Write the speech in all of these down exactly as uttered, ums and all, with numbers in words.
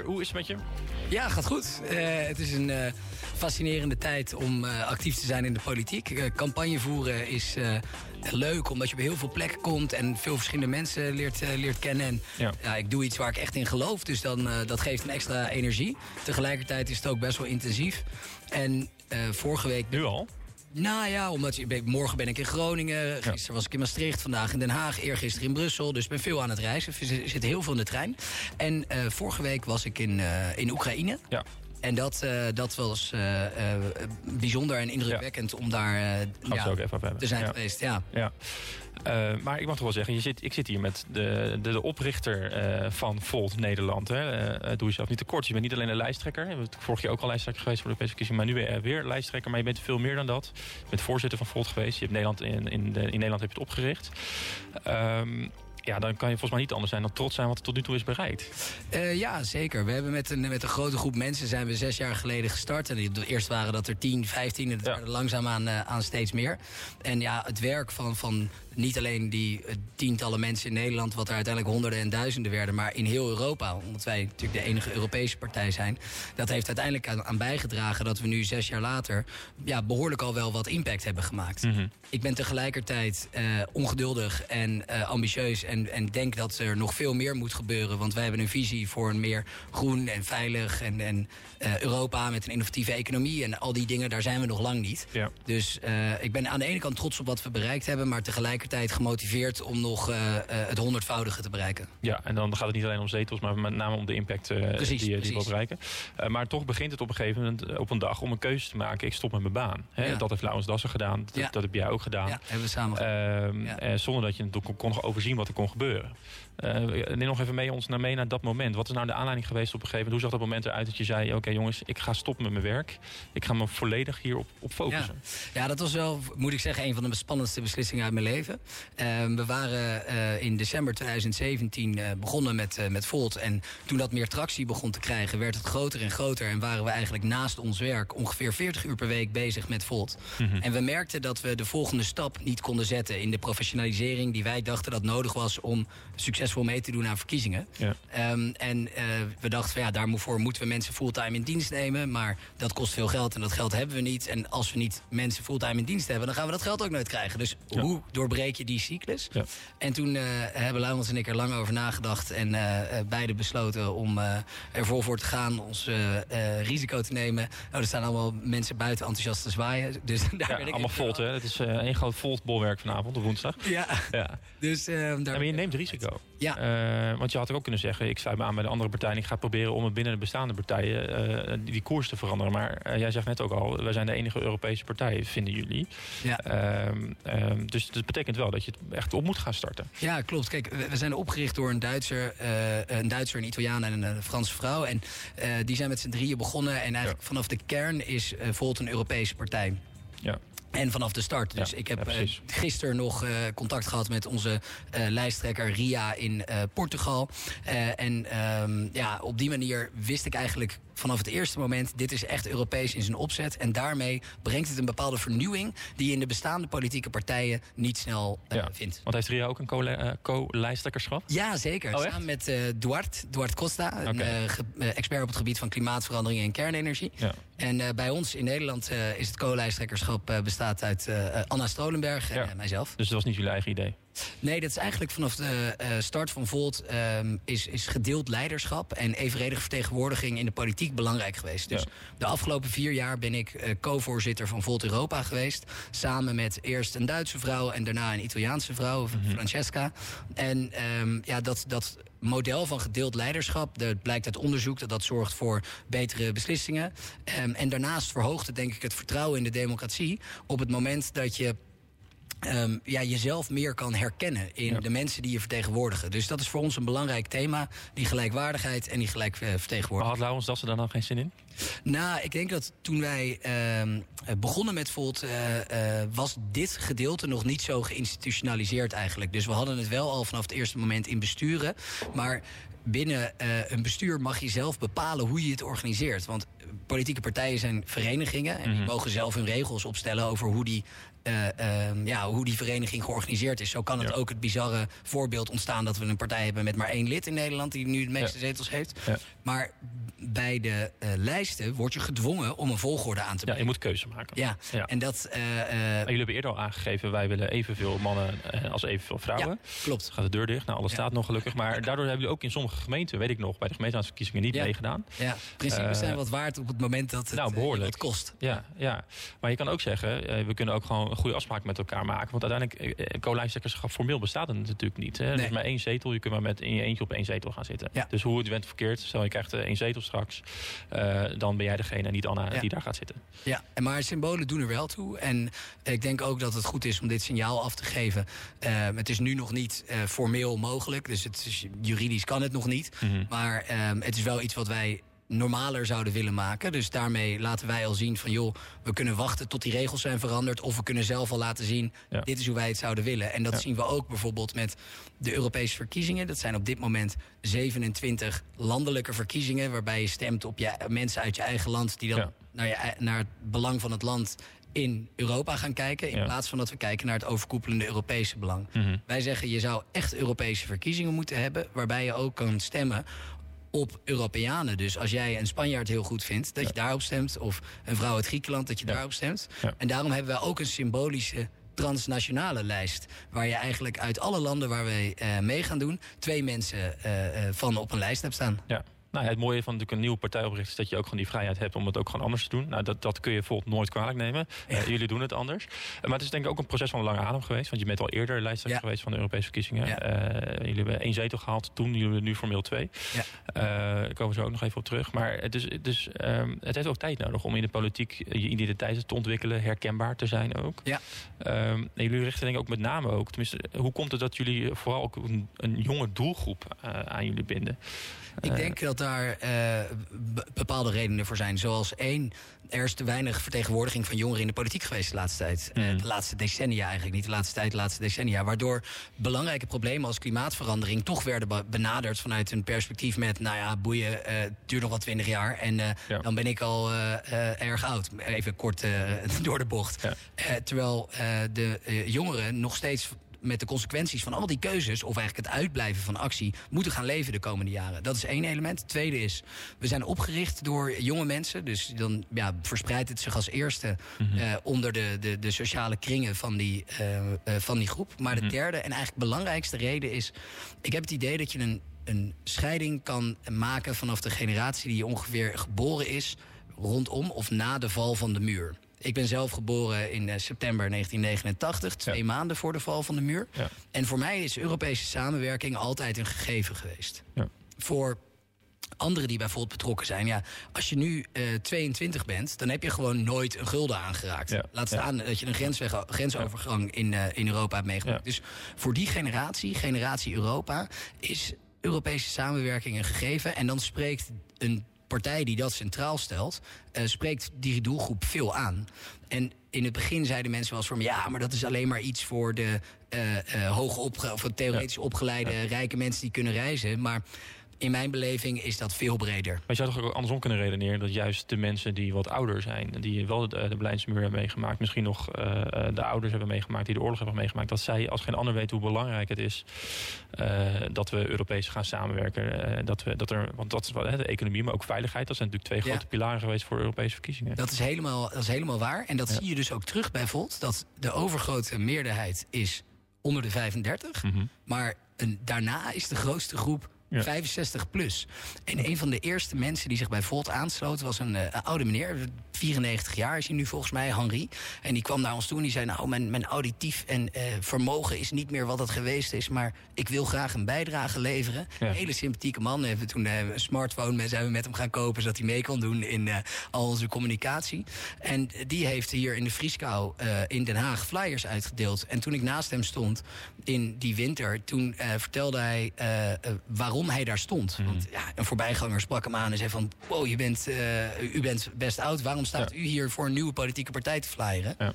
Hoe is het met je? Ja, gaat goed. Uh, het is een uh, fascinerende tijd om uh, actief te zijn in de politiek. Uh, campagne voeren is uh, leuk, omdat je op heel veel plekken komt en veel verschillende mensen leert, uh, leert kennen. En ja. Ja, ik doe iets waar ik echt in geloof, dus dan, uh, dat geeft een extra energie. Tegelijkertijd is het ook best wel intensief. En uh, vorige week... Nu al? Nou ja, omdat je, morgen ben ik in Groningen, gisteren ja. was ik in Maastricht, vandaag in Den Haag, eergisteren in Brussel. Dus ik ben veel aan het reizen, er zit heel veel in de trein. En uh, vorige week was ik in, uh, in Oekraïne. Ja. En dat, uh, dat was uh, uh, bijzonder en indrukwekkend ja. om daar uh, ja, ook even hebben. te zijn ja. geweest. Ja. Ja. Uh, maar ik mag toch wel zeggen, je zit, ik zit hier met de, de, de oprichter uh, van Volt Nederland. Hè. Uh, doe jezelf niet tekort. Je bent niet alleen een lijsttrekker. Je bent vorig jaar ook al lijsttrekker geweest voor de Europese verkiezingen. Maar nu weer, weer lijsttrekker. Maar je bent veel meer dan dat. Je bent voorzitter van Volt geweest. Je hebt Nederland in, in, de, in Nederland heb je het opgericht. Um, Ja, dan kan je volgens mij niet anders zijn dan trots zijn wat er tot nu toe is bereikt. Uh, ja, zeker. We hebben met een, met een grote groep mensen zijn we zes jaar geleden gestart. En eerst waren dat er tien, vijftien en het ja. langzaam aan, uh, aan steeds meer. En ja, het werk van, van niet alleen die uh, tientallen mensen in Nederland, wat er uiteindelijk honderden en duizenden werden, maar in heel Europa, omdat wij natuurlijk de enige Europese partij zijn. Dat heeft uiteindelijk aan, aan bijgedragen dat we nu zes jaar later ja, behoorlijk al wel wat impact hebben gemaakt. Mm-hmm. Ik ben tegelijkertijd uh, ongeduldig en uh, ambitieus en, en denk dat er nog veel meer moet gebeuren. Want wij hebben een visie voor een meer groen en veilig en, en uh, Europa met een innovatieve economie. En al die dingen, daar zijn we nog lang niet. Ja. Dus uh, ik ben aan de ene kant trots op wat we bereikt hebben, maar tegelijkertijd gemotiveerd om nog uh, uh, het honderdvoudige te bereiken. Ja, en dan gaat het niet alleen om zetels, maar met name om de impact uh, precies, die, die je wil bereiken. Uh, maar toch begint het op een gegeven moment uh, op een dag om een keuze te maken. Ik stop met mijn baan. Hè? Ja. Dat heeft Laurens Dassen gedaan. Dat, ja. dat heb jij ook gedaan. Ja, hebben we samen gedaan. Uh, ja. uh, zonder dat je het kon, kon overzien wat er kon gebeuren. Uh, neem nog even mee ons naar mee naar dat moment. Wat is nou de aanleiding geweest op een gegeven moment? Hoe zag dat moment eruit dat je zei, oké okay, jongens, ik ga stoppen met mijn werk. Ik ga me volledig hierop op focussen. Ja. ja, dat was wel, moet ik zeggen, een van de spannendste beslissingen uit mijn leven. Uh, we waren uh, in december twintig zeventien uh, begonnen met, uh, met Volt. En toen dat meer tractie begon te krijgen, werd het groter en groter. En waren we eigenlijk naast ons werk ongeveer veertig uur per week bezig met Volt. Mm-hmm. En we merkten dat we de volgende stap niet konden zetten in de professionalisering die wij dachten dat nodig was om succesvol mee te doen aan verkiezingen. Ja. Um, en uh, we dachten van ja, daarvoor moeten we mensen fulltime in dienst nemen. Maar dat kost veel geld en dat geld hebben we niet. En als we niet mensen fulltime in dienst hebben, dan gaan we dat geld ook nooit krijgen. Dus ja. hoe doorbreek je die cyclus? Ja. En toen uh, hebben Laurens en ik er lang over nagedacht. En uh, beide besloten om uh, er vol voor te gaan. Ons uh, uh, risico te nemen. Nou, er staan allemaal mensen buiten enthousiast te zwaaien. Dus daar ja, ben ik allemaal Volt, hè? Het is uh, één groot Volt-bolwerk vanavond, op woensdag. Ja. ja. Dus, uh, daar ja, maar je neemt risico. Ja. Uh, want je had ook kunnen zeggen, ik sluit me aan bij de andere partij en ik ga proberen om het binnen de bestaande partijen uh, die, die koers te veranderen. Maar uh, jij zegt net ook al, wij zijn de enige Europese partij, vinden jullie. Ja. Uh, uh, dus dat betekent wel dat je het echt op moet gaan starten. Ja, klopt. Kijk, we zijn opgericht door een Duitser, uh, een Duitser, een Italiaan en een Franse vrouw. En uh, die zijn met z'n drieën begonnen. En eigenlijk ja. vanaf de kern is uh, Volt een Europese partij. Ja. En vanaf de start. Dus ja, ik heb ja, uh, gisteren nog uh, contact gehad met onze uh, lijsttrekker Ria in uh, Portugal. Uh, en um, ja, op die manier wist ik eigenlijk vanaf het eerste moment, dit is echt Europees in zijn opzet. En daarmee brengt het een bepaalde vernieuwing die je in de bestaande politieke partijen niet snel uh, ja, vindt. Want heeft Ria ook een co-lijsttrekkerschap? Ja, zeker. Oh, Samen met uh, Duarte, Duarte Costa, okay. een uh, ge- uh, expert op het gebied van klimaatverandering en kernenergie. Ja. En uh, bij ons in Nederland uh, is het co-lijsttrekkerschap uh, bestaat uit uh, Anna Strolenberg en ja. uh, mijzelf. Dus dat was niet jullie eigen idee? Nee, dat is eigenlijk vanaf de uh, start van Volt um, is, is gedeeld leiderschap en evenredige vertegenwoordiging in de politiek belangrijk geweest. Dus ja. de afgelopen vier jaar ben ik uh, co-voorzitter van Volt Europa geweest. Samen met eerst een Duitse vrouw en daarna een Italiaanse vrouw, mm-hmm. Francesca. En um, ja, dat, dat model van gedeeld leiderschap, dat blijkt uit onderzoek dat dat zorgt voor betere beslissingen. Um, en daarnaast verhoogt het denk ik het vertrouwen in de democratie op het moment dat je Um, ja, jezelf meer kan herkennen in ja. de mensen die je vertegenwoordigen. Dus dat is voor ons een belangrijk thema. Die gelijkwaardigheid en die gelijk uh, vertegenwoordiging. Maar had Laurens Dassen daar dan geen zin in? Nou, ik denk dat toen wij um, begonnen met Volt uh, uh, was dit gedeelte nog niet zo geïnstitutionaliseerd eigenlijk. Dus we hadden het wel al vanaf het eerste moment in besturen. Maar binnen uh, een bestuur mag je zelf bepalen hoe je het organiseert. Want politieke partijen zijn verenigingen en die Mm-hmm. mogen zelf hun regels opstellen over hoe die, uh, uh, ja, hoe die vereniging georganiseerd is. Zo kan het ja. ook het bizarre voorbeeld ontstaan dat we een partij hebben met maar één lid in Nederland die nu de meeste ja. zetels heeft. Ja. Maar bij de uh, lijsten word je gedwongen om een volgorde aan te brengen. Ja, je moet keuze maken. Ja, ja. en dat... Uh, uh, jullie hebben eerder al aangegeven, wij willen evenveel mannen als evenveel vrouwen. Ja, klopt. Gaat de deur dicht. Nou, alles ja. staat nog gelukkig. Maar daardoor hebben jullie ook in sommige gemeenten, weet ik nog, bij de gemeenteraadsverkiezingen niet ja. meegedaan. Ja, principes uh, zijn wat waard op het moment dat het, nou, behoorlijk. het kost. Ja, ja, maar je kan ook zeggen, uh, we kunnen ook gewoon een goede afspraak met elkaar maken. Want uiteindelijk, uh, co-lijsttrekkerschap formeel bestaat het natuurlijk niet. Hè. Nee. Er is maar één zetel, je kunt maar met in je eentje op één zetel gaan zitten. Ja. Dus hoe het went verkeerd, stel je krijgt uh, één zetel straks, uh, dan ben jij degene, niet Anna, ja. die daar gaat zitten. Ja, maar symbolen doen er wel toe. En ik denk ook dat het goed is om dit signaal af te geven. Uh, het is nu nog niet uh, formeel mogelijk, dus het is, juridisch kan het nog niet. Mm-hmm. Maar um, het is wel iets wat wij normaler zouden willen maken. Dus daarmee laten wij al zien van joh, we kunnen wachten tot die regels zijn veranderd, of we kunnen zelf al laten zien, ja. dit is hoe wij het zouden willen. En dat ja. zien we ook bijvoorbeeld met de Europese verkiezingen. Dat zijn op dit moment zevenentwintig landelijke verkiezingen, waarbij je stemt op je, mensen uit je eigen land die dan ja. naar, je, naar het belang van het land in Europa gaan kijken, in ja. plaats van dat we kijken naar het overkoepelende Europese belang. Mm-hmm. Wij zeggen, je zou echt Europese verkiezingen moeten hebben, waarbij je ook kan stemmen op Europeanen. Dus als jij een Spanjaard heel goed vindt, dat ja. je daarop stemt, of een vrouw uit Griekenland, dat je ja. daarop stemt. Ja. En daarom hebben wij ook een symbolische transnationale lijst, waar je eigenlijk uit alle landen waar wij uh, mee gaan doen, twee mensen uh, uh, van op een lijst hebt staan. Ja. Nou, het mooie van natuurlijk een nieuwe partij oprichten is dat je ook gewoon die vrijheid hebt om het ook gewoon anders te doen. Nou, dat, dat kun je bijvoorbeeld nooit kwalijk nemen. Ja. Uh, jullie doen het anders. Uh, maar het is denk ik ook een proces van lange adem geweest. Want je bent al eerder lijsttrekker ja. geweest van de Europese verkiezingen. Ja. Uh, jullie hebben één zetel gehaald toen, jullie hebben nu formeel twee. Ja. Uh, daar komen we zo ook nog even op terug. Maar het, is, dus, um, het heeft ook tijd nodig om in de politiek je identiteit te ontwikkelen, herkenbaar te zijn ook. Ja. Um, en jullie richten denk ik ook met name ook. Tenminste, hoe komt het dat jullie vooral ook een, een jonge doelgroep uh, aan jullie binden? Ik denk dat daar uh, bepaalde redenen voor zijn. Zoals één, er is te weinig vertegenwoordiging van jongeren in de politiek geweest de laatste tijd. Mm. Uh, de laatste decennia eigenlijk, niet de laatste tijd, de laatste decennia. Waardoor belangrijke problemen als klimaatverandering toch werden benaderd vanuit een perspectief met, nou ja, boeien, uh, het duurt nog wel twintig jaar en uh, ja. dan ben ik al uh, uh, erg oud. Even kort uh, door de bocht. Ja. Uh, terwijl uh, de uh, jongeren nog steeds met de consequenties van al die keuzes, of eigenlijk het uitblijven van actie, moeten gaan leven de komende jaren. Dat is één element. Het tweede is, we zijn opgericht door jonge mensen. Dus dan ja, verspreidt het zich als eerste mm-hmm. uh, onder de, de, de sociale kringen van die, uh, uh, van die groep. Maar mm-hmm. de derde en eigenlijk belangrijkste reden is, ik heb het idee dat je een, een scheiding kan maken vanaf de generatie die ongeveer geboren is rondom of na de val van de muur. Ik ben zelf geboren in uh, september negentien negenentachtig, twee ja. maanden voor de val van de muur. Ja. En voor mij is Europese samenwerking altijd een gegeven geweest. Ja. Voor anderen die bijvoorbeeld betrokken zijn, ja, als je nu uh, tweeëntwintig bent, dan heb je gewoon nooit een gulden aangeraakt. Ja. Laat staan ja. dat je een grensweg, grensovergang in, uh, in Europa hebt meegemaakt. Ja. Dus voor die generatie, generatie Europa, is Europese samenwerking een gegeven. En dan spreekt een partij die dat centraal stelt, uh, spreekt die doelgroep veel aan. En in het begin zeiden mensen wel eens voor me, ja, maar dat is alleen maar iets voor de uh, uh, hoge opge- of theoretisch ja. opgeleide ja. rijke mensen die kunnen reizen. Maar in mijn beleving is dat veel breder. Maar je zou toch ook andersom kunnen redeneren dat juist de mensen die wat ouder zijn, die wel de, de Berlijnse muur hebben meegemaakt, misschien nog uh, de ouders hebben meegemaakt, die de oorlog hebben meegemaakt, dat zij als geen ander weten hoe belangrijk het is uh, dat we Europees gaan samenwerken. Uh, dat we, dat er, want dat is wel de economie, maar ook veiligheid. Dat zijn natuurlijk twee grote ja. pilaren geweest voor Europese verkiezingen. Dat is helemaal, dat is helemaal waar. En dat ja. zie je dus ook terug bij Volt, dat de overgrote meerderheid is onder de vijfendertig. Mm-hmm. Maar een, daarna is de grootste groep ja. vijfenzestig plus. En een van de eerste mensen die zich bij Volt aansloot was een, uh, een oude meneer, vierennegentig jaar is hij nu volgens mij, Henri. En die kwam naar ons toe en die zei, nou, mijn, mijn auditief en uh, vermogen is niet meer wat het geweest is, maar ik wil graag een bijdrage leveren. Ja. Een hele sympathieke man. We hebben toen uh, een smartphone zijn we met hem gaan kopen, zodat hij mee kon doen in uh, al onze communicatie. En die heeft hier in de Vrieskou uh, in Den Haag flyers uitgedeeld. En toen ik naast hem stond in die winter, toen uh, vertelde hij uh, uh, waarom hij daar stond. Mm. Want ja, een voorbijganger sprak hem aan en zei van, wow, je bent, uh, u bent best oud, waarom staat ja. u hier voor een nieuwe politieke partij te flyeren? Ja.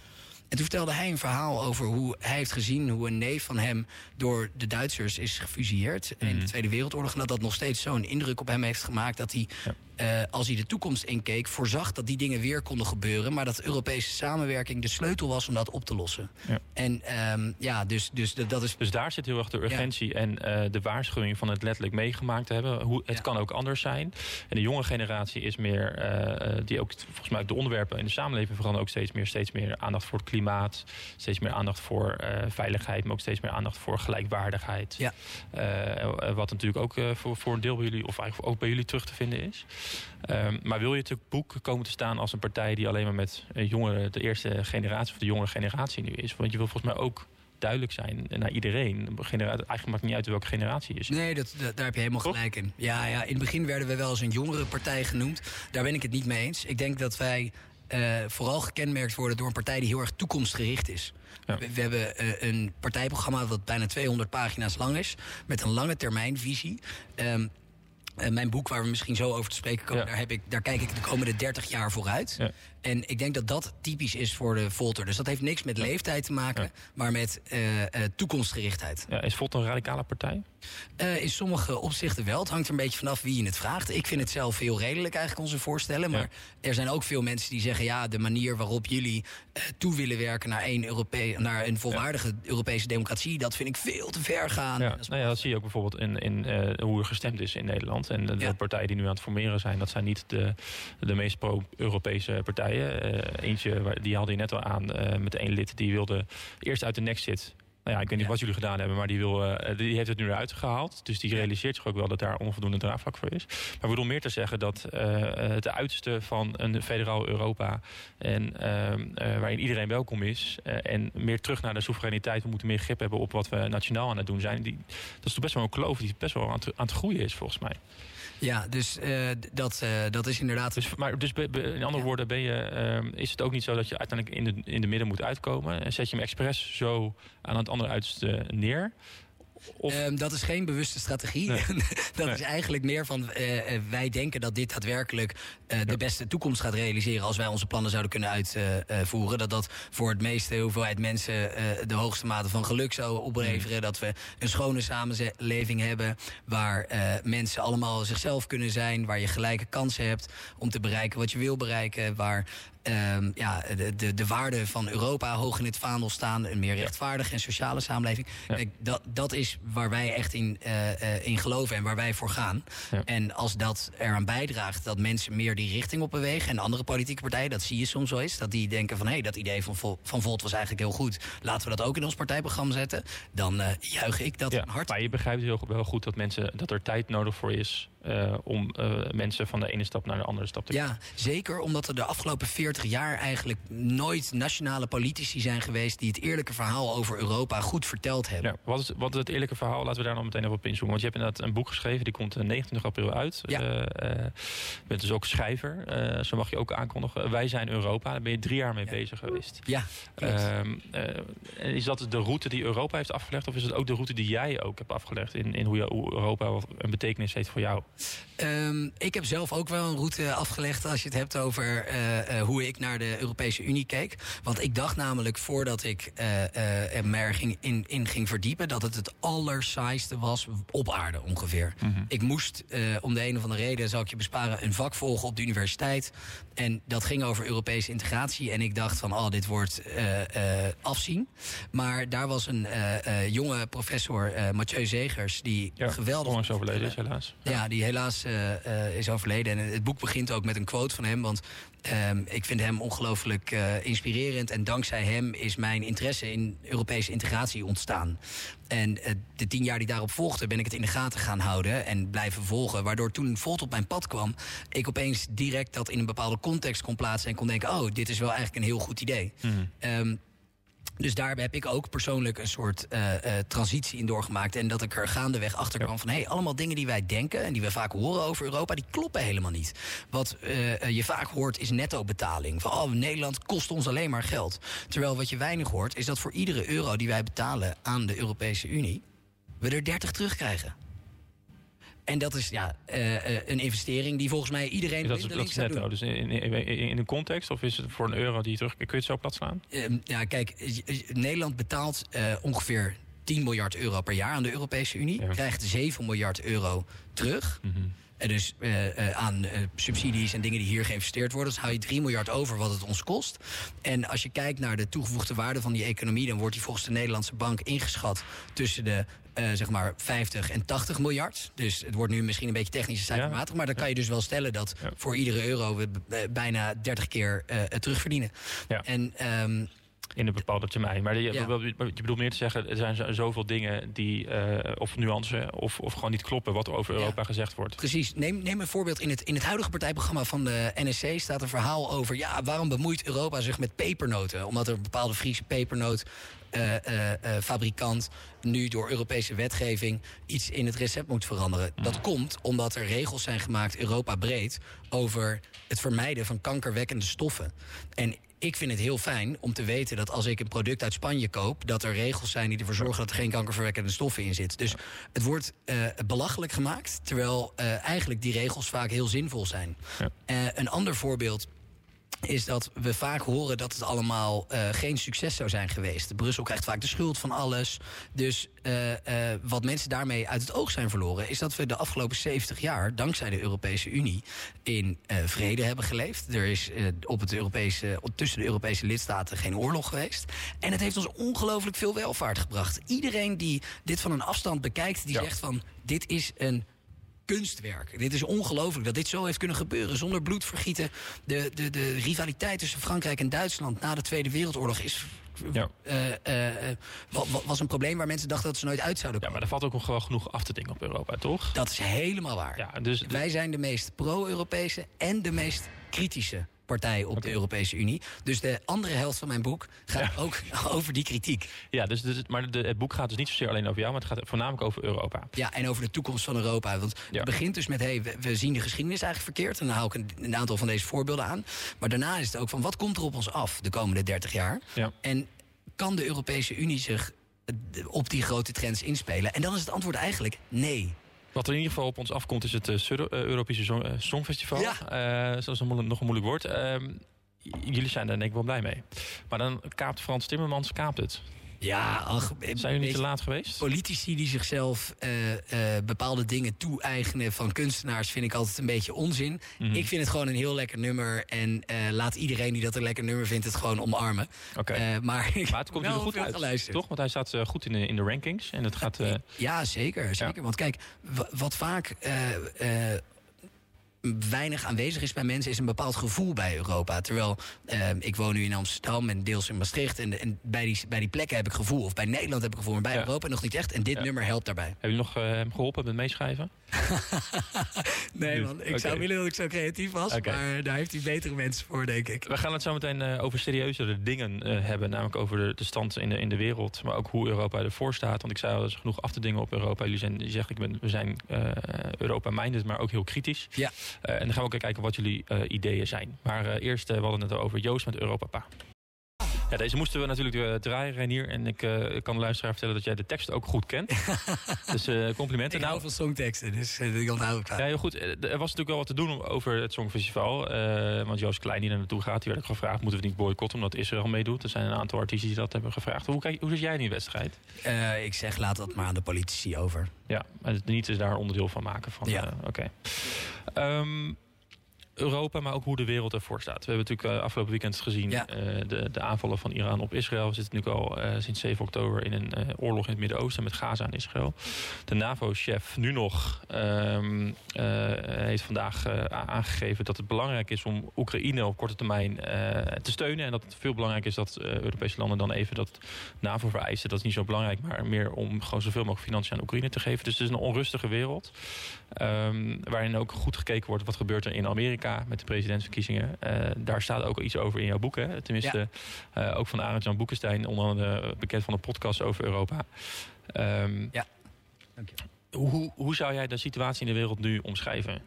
En toen vertelde hij een verhaal over hoe hij heeft gezien hoe een neef van hem door de Duitsers is gefusilleerd mm-hmm. in de Tweede Wereldoorlog. En dat dat nog steeds zo'n indruk op hem heeft gemaakt dat hij, ja. uh, als hij de toekomst inkeek, voorzag dat die dingen weer konden gebeuren. Maar dat Europese samenwerking de sleutel was om dat op te lossen. Ja. En um, ja, dus, dus dat is. Dus daar zit heel erg de urgentie ja. en uh, de waarschuwing van het letterlijk meegemaakt te hebben. Hoe, het ja. kan ook anders zijn. En de jonge generatie is meer, uh, die ook volgens mij de onderwerpen in de samenleving veranderen ook steeds meer, steeds meer aandacht voor het klimaat, steeds meer aandacht voor uh, veiligheid, maar ook steeds meer aandacht voor gelijkwaardigheid. Ja. Uh, wat natuurlijk ook uh, voor, voor een deel bij jullie, of eigenlijk ook bij jullie terug te vinden is. Um, maar wil je het boek komen te staan als een partij die alleen maar met uh, jongeren, de eerste generatie of de jongere generatie nu is? Want je wil volgens mij ook duidelijk zijn naar iedereen. Generatie, eigenlijk maakt het niet uit welke generatie is. Nee, dat, dat, daar heb je helemaal Toch? gelijk in. Ja, ja, in het begin werden we wel eens een jongere partij genoemd. Daar ben ik het niet mee eens. Ik denk dat wij uh, vooral gekenmerkt worden door een partij die heel erg toekomstgericht is. Ja. We, we hebben uh, een partijprogramma dat bijna tweehonderd pagina's lang is, met een lange termijnvisie. Um, Uh, mijn boek, waar we misschien zo over te spreken komen, ja. daar, heb ik, daar kijk ik de komende dertig jaar vooruit. Ja. En ik denk dat dat typisch is voor de Volt. Dus dat heeft niks met ja. leeftijd te maken, ja. maar met uh, uh, toekomstgerichtheid. Ja, is Volt een radicale partij? Uh, in sommige opzichten wel. Het hangt er een beetje vanaf wie je het vraagt. Ik vind het zelf heel redelijk eigenlijk, onze voorstellen. Maar ja. er zijn ook veel mensen die zeggen, ja, de manier waarop jullie uh, toe willen werken naar een, Europe- naar een volwaardige ja. Europese democratie, dat vind ik veel te ver gaan. Ja. Dat, nou ja, dat zie je ook bijvoorbeeld in, in uh, hoe er gestemd is in Nederland. En de, de ja. partijen die nu aan het formeren zijn, dat zijn niet de, de meest pro-Europese partijen. Uh, eentje, die haalde je net al aan, uh, met één lid, die wilde eerst uit de Nexit. Nou ja, ik weet niet ja. wat jullie gedaan hebben, maar die, wil, uh, die heeft het nu eruit gehaald. Dus die realiseert zich ook wel dat daar onvoldoende draagvlak voor is. Maar ik bedoel meer te zeggen dat uh, het uiterste van een federaal Europa, en, uh, uh, waarin iedereen welkom is, uh, en meer terug naar de soevereiniteit, we moeten meer grip hebben op wat we nationaal aan het doen zijn. Die, dat is toch best wel een kloof die best wel aan het, aan het groeien is, volgens mij. Ja, dus uh, dat, uh, dat is inderdaad. Dus, maar dus be, be, in andere ja. woorden, ben je, uh, is het ook niet zo dat je uiteindelijk in de, in de midden moet uitkomen? En zet je hem expres zo aan het andere uiterste neer? Of... Um, dat is geen bewuste strategie. Nee. dat nee. is eigenlijk meer van, uh, uh, wij denken dat dit daadwerkelijk uh, de beste toekomst gaat realiseren als wij onze plannen zouden kunnen uitvoeren. Uh, dat dat voor het meeste hoeveelheid mensen uh, de hoogste mate van geluk zou opleveren. Mm. Dat we een schone samenleving hebben waar uh, mensen allemaal zichzelf kunnen zijn, waar je gelijke kansen hebt om te bereiken wat je wil bereiken, waar Um, ja, de, de, de waarden van Europa hoog in het vaandel staan. Een meer rechtvaardige en sociale samenleving. Ja. Kijk, dat, dat is waar wij echt in, uh, uh, in geloven en waar wij voor gaan. Ja. En als dat eraan bijdraagt dat mensen meer die richting op bewegen, en andere politieke partijen, dat zie je soms wel eens, dat die denken van, hé, hey, dat idee van, Vol- van Volt was eigenlijk heel goed. Laten we dat ook in ons partijprogramma zetten. Dan uh, juich ik dat ja, van harte. Maar je begrijpt heel wel goed dat, mensen, dat er tijd nodig voor is Uh, om uh, mensen van de ene stap naar de andere stap te krijgen. Ja, zeker omdat er de afgelopen veertig jaar eigenlijk nooit nationale politici zijn geweest die het eerlijke verhaal over Europa goed verteld hebben. Ja, wat, is, wat is het eerlijke verhaal? Laten we daar nog meteen even op inzoomen. Want je hebt inderdaad een boek geschreven, die komt negenentwintig april uit. Ja. Uh, uh, je bent dus ook schrijver, uh, zo mag je ook aankondigen. Wij zijn Europa, daar ben je drie jaar mee ja. bezig geweest. Ja, uh, uh, is dat de route die Europa heeft afgelegd, of is het ook de route die jij ook hebt afgelegd in, in hoe, je, hoe Europa een betekenis heeft voor jou? Um, ik heb zelf ook wel een route afgelegd als je het hebt over uh, uh, hoe ik naar de Europese Unie keek. Want ik dacht namelijk voordat ik uh, uh, er me er ging in, in ging verdiepen dat het het allersaaiste was op aarde ongeveer. Mm-hmm. Ik moest uh, om de een of andere reden, zal ik je besparen, een vak volgen op de universiteit. En dat ging over Europese integratie. En ik dacht van, oh, dit wordt uh, uh, afzien. Maar daar was een uh, uh, jonge professor, uh, Mathieu Zegers, die ja, geweldig... onlangs overleden is, helaas. Ja, ja die helaas uh, uh, is overleden. En het boek begint ook met een quote van hem, want Um, ik vind hem ongelooflijk uh, inspirerend. En dankzij hem is mijn interesse in Europese integratie ontstaan. En uh, de tien jaar die daarop volgden ben ik het in de gaten gaan houden en blijven volgen. Waardoor toen Volt op mijn pad kwam, ik opeens direct dat in een bepaalde context kon plaatsen en kon denken, oh, dit is wel eigenlijk een heel goed idee. Mm. Um, Dus daar heb ik ook persoonlijk een soort uh, uh, transitie in doorgemaakt. En dat ik er gaandeweg achter kwam van, hé, hey, allemaal dingen die wij denken en die we vaak horen over Europa, die kloppen helemaal niet. Wat uh, je vaak hoort is netto-betaling. Van, oh, Nederland kost ons alleen maar geld. Terwijl wat je weinig hoort is dat voor iedere euro die wij betalen aan de Europese Unie, we er dertig terugkrijgen. En dat is ja, uh, een investering die volgens mij iedereen dat is, dat is netto, doen. Dus in, in, in, in een context, of is het voor een euro die je terug... Kun je het zo plat slaan? Uh, ja, kijk, Nederland betaalt uh, ongeveer tien miljard euro per jaar aan de Europese Unie. Ja. Krijgt zeven miljard euro terug. Mm-hmm. En dus uh, uh, aan uh, subsidies en dingen die hier geïnvesteerd worden. Dus hou je drie miljard over wat het ons kost. En als je kijkt naar de toegevoegde waarde van die economie... dan wordt die volgens de Nederlandse bank ingeschat tussen de uh, zeg maar vijftig en tachtig miljard. Dus het wordt nu misschien een beetje technisch en cijfermatig... maar dan kan je dus wel stellen dat ja. voor iedere euro... we b- bijna dertig keer uh, terugverdienen. Ja. En... Um, in een bepaalde termijn. Maar je, ja. je bedoelt meer te zeggen... er zijn zoveel dingen die... Uh, of nuance of, of gewoon niet kloppen... wat er over Europa ja. gezegd wordt. Precies. Neem, neem een voorbeeld. In het, in het huidige partijprogramma van de N S C... staat een verhaal over... ja, waarom bemoeit Europa zich met pepernoten? Omdat er een bepaalde Friese pepernoot... Uh, uh, uh, fabrikant nu door Europese wetgeving iets in het recept moet veranderen. Mm. Dat komt omdat er regels zijn gemaakt, Europa breed... over het vermijden van kankerwekkende stoffen. En ik vind het heel fijn om te weten dat als ik een product uit Spanje koop... dat er regels zijn die ervoor zorgen dat er geen kankerverwekkende stoffen in zitten. Dus het wordt uh, belachelijk gemaakt... terwijl uh, eigenlijk die regels vaak heel zinvol zijn. Ja. Uh, een ander voorbeeld... is dat we vaak horen dat het allemaal uh, geen succes zou zijn geweest. Brussel krijgt vaak de schuld van alles. Dus uh, uh, wat mensen daarmee uit het oog zijn verloren... is dat we de afgelopen zeventig jaar, dankzij de Europese Unie... in uh, vrede hebben geleefd. Er is uh, op het Europese, tussen de Europese lidstaten geen oorlog geweest. En het heeft ons ongelooflijk veel welvaart gebracht. Iedereen die dit van een afstand bekijkt, die ja. zegt van... dit is een... kunstwerk. Dit is ongelooflijk dat dit zo heeft kunnen gebeuren. Zonder bloedvergieten. De, de, de rivaliteit tussen Frankrijk en Duitsland na de Tweede Wereldoorlog is... Ja. Uh, uh, was een probleem waar mensen dachten dat ze nooit uit zouden komen. Ja, maar er valt ook nog wel genoeg af te dingen op Europa, toch? Dat is helemaal waar. Ja, dus, Wij zijn de meest pro-Europese en de meest kritische partij op okay. de Europese Unie. Dus de andere helft van mijn boek gaat ja. ook over die kritiek. Ja, dus, dus, maar de, het boek gaat dus niet zozeer alleen over jou... maar het gaat voornamelijk over Europa. Ja, en over de toekomst van Europa. Want ja. het begint dus met... hey, we, we zien de geschiedenis eigenlijk verkeerd... en dan hou ik een, een aantal van deze voorbeelden aan. Maar daarna is het ook van... wat komt er op ons af de komende dertig jaar? Ja. En kan de Europese Unie zich op die grote trends inspelen? En dan is het antwoord eigenlijk nee. Wat er in ieder geval op ons afkomt is het uh, Europees Song, uh, Songfestival. Ja. Uh, dat is een moeilijk, nog een moeilijk woord. Uh, jullie zijn daar denk ik wel blij mee. Maar dan kaapt Frans Timmermans kaapt het. Ja, ach, zijn jullie niet te laat geweest? Politici die zichzelf uh, uh, bepaalde dingen toe-eigenen van kunstenaars... vind ik altijd een beetje onzin. Mm-hmm. Ik vind het gewoon een heel lekker nummer. En uh, laat iedereen die dat een lekker nummer vindt het gewoon omarmen. Okay. Uh, maar, maar het komt er goed uit, geluisterd. Toch? Want hij staat uh, goed in de, in de rankings. En het gaat, uh... Ja, zeker. zeker. Ja. Want kijk, w- wat vaak... Uh, uh, weinig aanwezig is bij mensen... is een bepaald gevoel bij Europa. Terwijl uh, ik woon nu in Amsterdam en deels in Maastricht... en, en bij, die, bij die plekken heb ik gevoel. Of bij Nederland heb ik gevoel, maar bij ja. Europa nog niet echt. En dit ja. nummer helpt daarbij. Hebben jullie nog uh, hem geholpen met meeschrijven? Nee man, ik okay. zou willen dat ik zo creatief was... Okay. maar daar heeft hij betere mensen voor, denk ik. We gaan het zo meteen uh, over serieuzere dingen uh, hebben. Namelijk over de, de stand in de, in de wereld. Maar ook hoe Europa ervoor staat. Want ik zei al, er is genoeg af te dingen op Europa. Jullie zijn, je zegt, ik ben, we zijn uh, Europa-minded, maar ook heel kritisch. Ja. Uh, en dan gaan we ook kijken wat jullie uh, ideeën zijn. Maar uh, eerst, uh, we hadden het over Joost met Europapa. Ja, deze moesten we natuurlijk uh, draaien, Reinier. En ik uh, kan de luisteraar vertellen dat jij de tekst ook goed kent. Dus uh, complimenten. Ik hou van songteksten, dus uh, ik onthoud het. Ja, heel goed. Er was natuurlijk wel wat te doen over het Songfestival. Uh, want Joost Klein die er naartoe gaat, die werd ook gevraagd... moeten we niet boycotten omdat Israël meedoet. Er zijn een aantal artiesten die dat hebben gevraagd. Hoe, kijk, hoe zit jij in die wedstrijd? Uh, ik zeg, laat dat maar aan de politici over. Ja, en niet is daar onderdeel van maken. Van, ja. Uh, Oké. Okay. Um, Europa, maar ook hoe de wereld ervoor staat. We hebben natuurlijk uh, afgelopen weekend gezien... Ja. Uh, de, de aanvallen van Iran op Israël. We zitten nu al uh, sinds zeven oktober in een uh, oorlog in het Midden-Oosten... met Gaza en Israël. De NAVO-chef nu nog um, uh, heeft vandaag uh, aangegeven... dat het belangrijk is om Oekraïne op korte termijn uh, te steunen. En dat het veel belangrijk is dat uh, Europese landen dan even... dat NAVO vereisen, dat is niet zo belangrijk... maar meer om gewoon zoveel mogelijk financiën aan Oekraïne te geven. Dus het is een onrustige wereld. Um, waarin ook goed gekeken wordt wat gebeurt er in Amerika... met de presidentsverkiezingen. Uh, daar staat ook iets over in jouw boek. Hè? Tenminste, ja. uh, ook van Arend-Jan Boekenstein... onder andere bekend van de podcast over Europa. Um, ja, dank je. Hoe, hoe zou jij de situatie in de wereld nu omschrijven?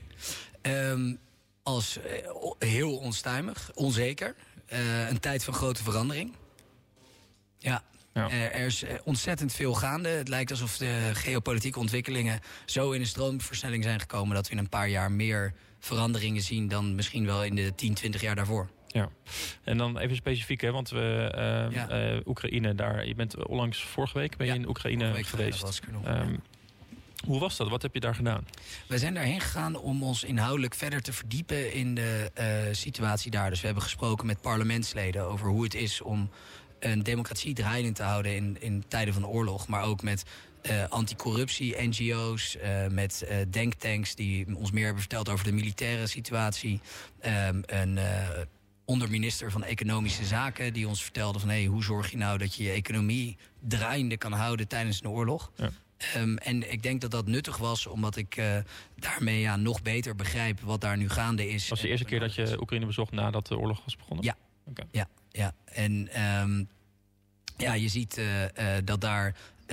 Um, als uh, heel onstuimig, onzeker. Uh, een tijd van grote verandering. Ja. Ja. Uh, er is ontzettend veel gaande. Het lijkt alsof de geopolitieke ontwikkelingen zo in een stroomversnelling zijn gekomen dat we in een paar jaar meer veranderingen zien dan misschien wel in de tien, twintig jaar daarvoor. Ja, en dan even specifiek, hè, want we uh, ja. uh, Oekraïne, daar, je bent onlangs vorige week ben je ja, in Oekraïne geweest. Was ik nog, um, ja. Hoe was dat? Wat heb je daar gedaan? Wij zijn daarheen gegaan om ons inhoudelijk verder te verdiepen in de uh, situatie daar. Dus we hebben gesproken met parlementsleden over hoe het is om een democratie draaiend te houden in, in tijden van oorlog. Maar ook met uh, anticorruptie-N G O's, uh, met uh, denktanks die ons meer hebben verteld over de militaire situatie. Um, een uh, onderminister van Economische Zaken die ons vertelde van hey, hoe zorg je nou dat je je economie draaiende kan houden tijdens een oorlog. Ja. Um, en ik denk dat dat nuttig was, omdat ik uh, daarmee ja, nog beter begrijp wat daar nu gaande is. Was de eerste keer dat je Oekraïne bezocht nadat de oorlog was begonnen? Ja, okay. ja, ja. En um, ja, je ziet uh, uh, dat daar,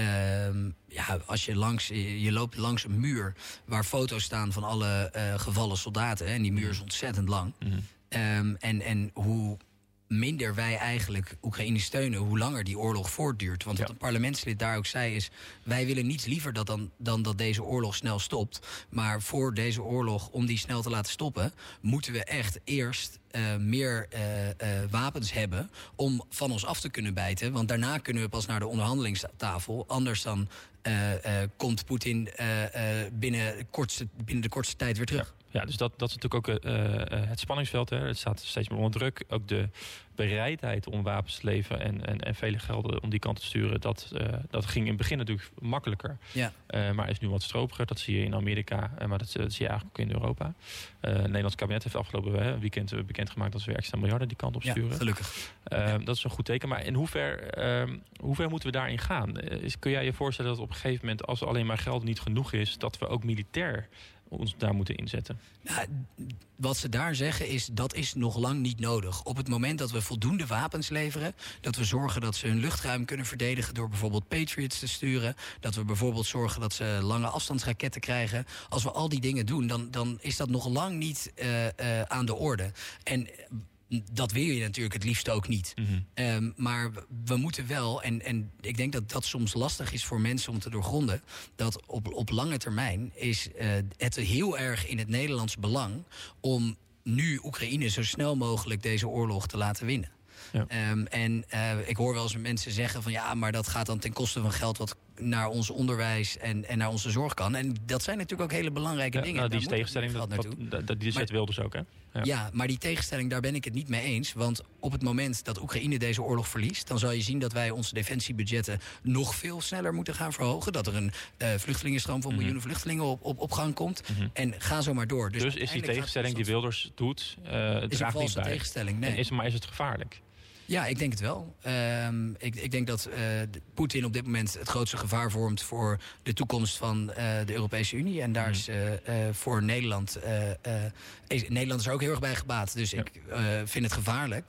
uh, ja, als je langs, je loopt langs een muur waar foto's staan van alle uh, gevallen soldaten. Hè, en die muur is ontzettend lang. Mm-hmm. Um, en, en hoe minder wij eigenlijk Oekraïne steunen, hoe langer die oorlog voortduurt. Want ja. wat een parlementslid daar ook zei is, wij willen niets liever dat dan, dan dat deze oorlog snel stopt. Maar voor deze oorlog, om die snel te laten stoppen, moeten we echt eerst uh, meer uh, uh, wapens hebben om van ons af te kunnen bijten. Want daarna kunnen we pas naar de onderhandelingstafel. Anders dan uh, uh, komt Poetin uh, uh, binnen, kortste, binnen de kortste tijd weer terug. Ja. Ja, dus dat, dat is natuurlijk ook uh, uh, het spanningsveld. Hè. Het staat steeds meer onder druk. Ook de bereidheid om wapens te leveren en, en, en vele gelden om die kant te sturen, dat, uh, dat ging in het begin natuurlijk makkelijker. Ja. Uh, maar is nu wat stropiger. Dat zie je in Amerika, uh, maar dat, dat zie je eigenlijk ook in Europa. Uh, het Nederlands kabinet heeft afgelopen uh, weekend bekendgemaakt dat ze weer extra miljarden die kant op sturen. Ja, gelukkig. Uh, ja. Dat is een goed teken. Maar in hoever, uh, hoe ver moeten we daarin gaan? Uh, is, kun jij je voorstellen dat op een gegeven moment, als alleen maar geld niet genoeg is, dat we ook militair ons daar moeten inzetten? Nou, wat ze daar zeggen is, dat is nog lang niet nodig. Op het moment dat we voldoende wapens leveren, dat we zorgen dat ze hun luchtruim kunnen verdedigen door bijvoorbeeld Patriots te sturen, dat we bijvoorbeeld zorgen dat ze lange afstandsraketten krijgen. Als we al die dingen doen, dan, dan is dat nog lang niet uh, uh, aan de orde. En dat wil je natuurlijk het liefst ook niet. Mm-hmm. Um, maar we moeten wel, en, en ik denk dat dat soms lastig is voor mensen om te doorgronden, dat op, op lange termijn is uh, het heel erg in het Nederlands belang om nu Oekraïne zo snel mogelijk deze oorlog te laten winnen. Ja. Um, en uh, ik hoor wel eens mensen zeggen van ja, maar dat gaat dan ten koste van geld wat naar ons onderwijs en, en naar onze zorg kan. En dat zijn natuurlijk ook hele belangrijke ja, dingen. Nou, die is tegenstelling, dat, dat, dat, die zet Wilders ook, hè? Ja. ja, maar die tegenstelling, daar ben ik het niet mee eens. Want op het moment dat Oekraïne deze oorlog verliest, dan zal je zien dat wij onze defensiebudgetten nog veel sneller moeten gaan verhogen. Dat er een uh, vluchtelingenstroom van mm-hmm. miljoenen vluchtelingen op, op, op gang komt. Mm-hmm. En ga zo maar door. Dus, dus is die tegenstelling die Wilders doet, uh, is een valse tegenstelling. Nee. En is, maar is het gevaarlijk? Ja, ik denk het wel. Um, ik, ik denk dat uh, Poetin op dit moment het grootste gevaar vormt voor de toekomst van uh, de Europese Unie. En daar is uh, uh, voor Nederland... Uh, uh, Nederland is er ook heel erg bij gebaat. Dus ja. ik uh, vind het gevaarlijk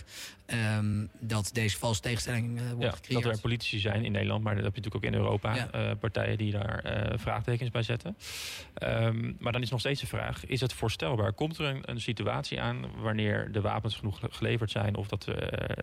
um, dat deze valse tegenstelling uh, wordt ja, gecreëerd. Dat er politici zijn in Nederland, maar dat heb je natuurlijk ook in Europa. Ja. Uh, partijen die daar uh, vraagtekens bij zetten. Um, maar dan is nog steeds de vraag, is het voorstelbaar? Komt er een, een situatie aan wanneer de wapens genoeg geleverd zijn, of dat uh,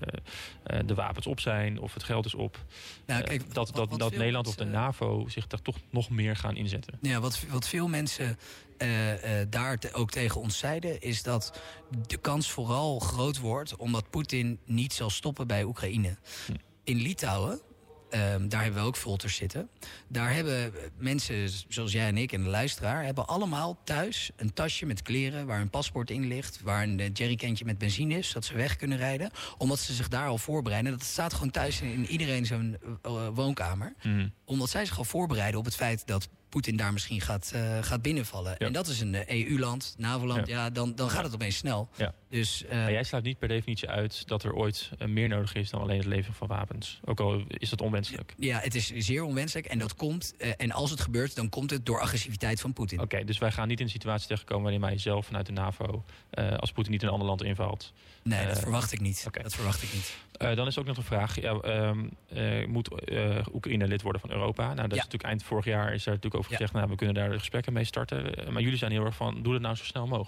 uh, de wapens op zijn, of het geld is op? Nou, kijk, uh, dat wat, dat, wat dat Nederland mensen, of de NAVO zich daar toch nog meer gaan inzetten? Ja, wat, wat veel mensen uh, uh, daar te, ook tegen ons zeiden, is dat de kans vooral groot wordt omdat Poetin niet zal stoppen bij Oekraïne. Hm. In Litouwen, Um, daar hebben we ook Volters zitten. Daar hebben mensen zoals jij en ik en de luisteraar hebben allemaal thuis een tasje met kleren waar hun paspoort in ligt, waar een jerrycantje met benzine is, zodat ze weg kunnen rijden. Omdat ze zich daar al voorbereiden. Dat staat gewoon thuis in, in iedereen zijn uh, woonkamer. Mm. Omdat zij zich al voorbereiden op het feit dat Poetin daar misschien gaat, uh, gaat binnenvallen. Ja. En dat is een uh, E U-land, NAVO-land, ja. ja, dan, dan gaat het opeens snel. Ja. Dus, uh, maar jij sluit niet per definitie uit dat er ooit uh, meer nodig is dan alleen het leveren van wapens. Ook al is dat onwenselijk. Ja, het is zeer onwenselijk en dat komt, uh, en als het gebeurt, dan komt het door agressiviteit van Poetin. Oké, okay, dus wij gaan niet in een situatie terechtkomen waarin wij zelf vanuit de NAVO, uh, als Poetin niet in een ander land invalt. Nee, dat uh, verwacht ik niet. Okay. Dat verwacht ik niet. Uh, dan is ook nog de vraag, ja, um, uh, moet uh, Oekraïne lid worden van Europa? Nou, dat ja. is natuurlijk eind vorig jaar is daar natuurlijk over gezegd, ja. nou, we kunnen daar de gesprekken mee starten. Uh, maar jullie zijn heel erg van, doe het nou zo snel mogelijk.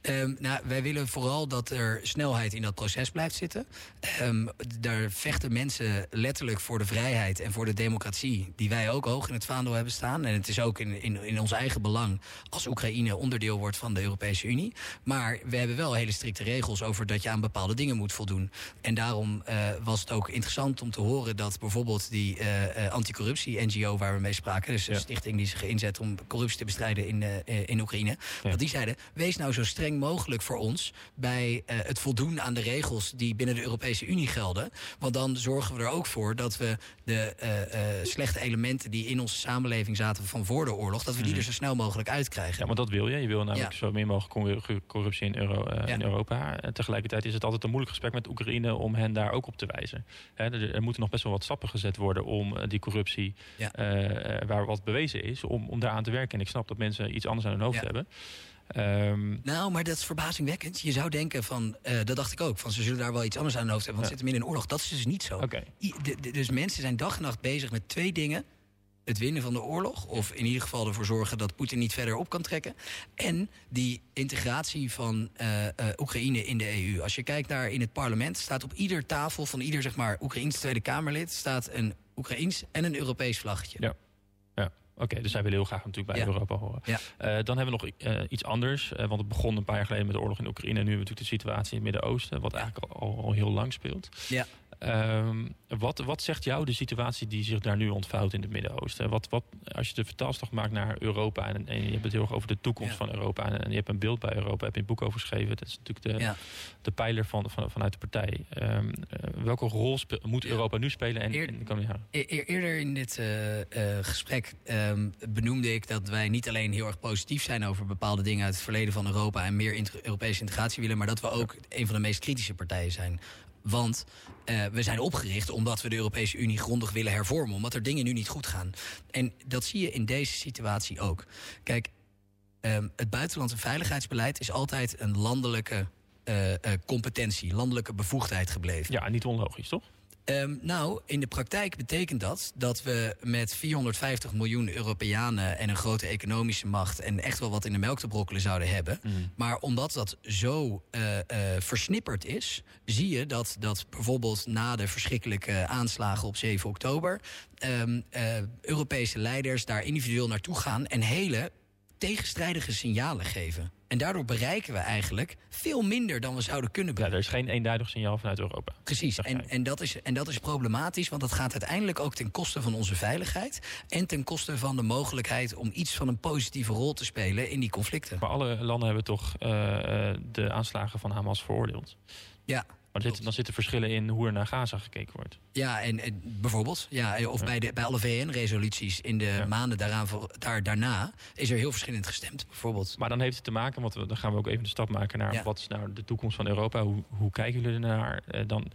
Um, nou, wij willen vooral dat er snelheid in dat proces blijft zitten. Um, daar vechten mensen letterlijk voor de vrijheid en voor de democratie, die wij ook hoog in het vaandel hebben staan. En het is ook in, in, in ons eigen belang als Oekraïne onderdeel wordt van de Europese Unie. Maar we hebben wel hele strikte regels over dat je aan bepaalde dingen moet voldoen. En daarom uh, was het ook interessant om te horen dat bijvoorbeeld die uh, uh, anticorruptie-N G O waar we mee spraken, dus een ja. stichting die zich inzet om corruptie te bestrijden in, uh, in Oekraïne, ja. dat die zeiden, wees nou zo streng mogelijk voor ons bij uh, het voldoen aan de regels die binnen de Europese Unie gelden. Want dan zorgen we er ook voor dat we de uh, uh, slechte elementen die in onze samenleving zaten van voor de oorlog, dat we die mm. er zo snel mogelijk uitkrijgen. Ja, want dat wil je. Je wil namelijk ja. zo min mogelijk corruptie in, Euro, uh, ja. in Europa. En tegelijkertijd is het altijd een moeilijk gesprek met Oekraïne om hen daar ook op te wijzen. He, er, er moeten nog best wel wat stappen gezet worden om uh, die corruptie, ja. uh, waar wat bewezen is, om, om daaraan te werken. En ik snap dat mensen iets anders aan hun hoofd ja. hebben. Um, nou, maar dat is verbazingwekkend. Je zou denken van, uh, dat dacht ik ook, van ze zullen daar wel iets anders aan hun hoofd hebben, want ja. ze zitten midden in oorlog. Dat is dus niet zo. Okay. I, de, de, dus mensen zijn dag en nacht bezig met twee dingen. Het winnen van de oorlog, of in ieder geval ervoor zorgen dat Poetin niet verder op kan trekken. En die integratie van uh, uh, Oekraïne in de E U. Als je kijkt naar in het parlement, staat op ieder tafel van ieder zeg maar Oekraïens Tweede Kamerlid staat een Oekraïens en een Europees vlaggetje. Ja. ja. Oké, okay, dus zij willen heel graag natuurlijk bij ja. Europa horen. Ja. Uh, dan hebben we nog uh, iets anders. Uh, want het begon een paar jaar geleden met de oorlog in Oekraïne. En nu hebben we natuurlijk de situatie in het Midden-Oosten, wat eigenlijk al, al heel lang speelt. Ja. Um, wat, wat zegt jou de situatie die zich daar nu ontvouwt in het Midden-Oosten? Wat, wat, als je de vertaalslag maakt naar Europa en, en je hebt het heel erg over de toekomst ja. van Europa en, en je hebt een beeld bij Europa, heb je een boek over geschreven. Dat is natuurlijk de, ja. de pijler van, van, vanuit de partij. Um, uh, welke rol spe, moet Europa ja. nu spelen en, Eer, in de komende jaren? E- eerder in dit uh, uh, gesprek um, benoemde ik dat wij niet alleen heel erg positief zijn over bepaalde dingen uit het verleden van Europa en meer inter- Europese integratie willen, maar dat we ook ja. een van de meest kritische partijen zijn. Want uh, we zijn opgericht omdat we de Europese Unie grondig willen hervormen, omdat er dingen nu niet goed gaan. En dat zie je in deze situatie ook. Kijk, um, het buitenlands- en veiligheidsbeleid is altijd een landelijke uh, uh, competentie, landelijke bevoegdheid gebleven. Ja, niet onlogisch, toch? Um, nou, in de praktijk betekent dat dat we met vierhonderdvijftig miljoen Europeanen en een grote economische macht en echt wel wat in de melk te brokkelen zouden hebben. Mm. Maar omdat dat zo uh, uh, versnipperd is, zie je dat, dat bijvoorbeeld na de verschrikkelijke aanslagen op zeven oktober... Um, uh, Europese leiders daar individueel naartoe gaan en hele tegenstrijdige signalen geven. En daardoor bereiken we eigenlijk veel minder dan we zouden kunnen bereiken. Ja, er is geen eenduidig signaal vanuit Europa. Precies, en, en, dat is, en dat is problematisch, want dat gaat uiteindelijk ook ten koste van onze veiligheid en ten koste van de mogelijkheid om iets van een positieve rol te spelen in die conflicten. Maar alle landen hebben toch uh, de aanslagen van Hamas veroordeeld? Ja. Maar er zit, dan zitten verschillen in hoe er naar Gaza gekeken wordt. Ja, en, en bijvoorbeeld, ja, of ja. Bij, de, bij alle V N-resoluties in de ja. maanden daaraan, daar, daarna is er heel verschillend gestemd, bijvoorbeeld. Maar dan heeft het te maken, want we, dan gaan we ook even de stap maken naar ja. wat is nou de toekomst van Europa? Hoe, hoe kijken jullie ernaar? Uh, dan,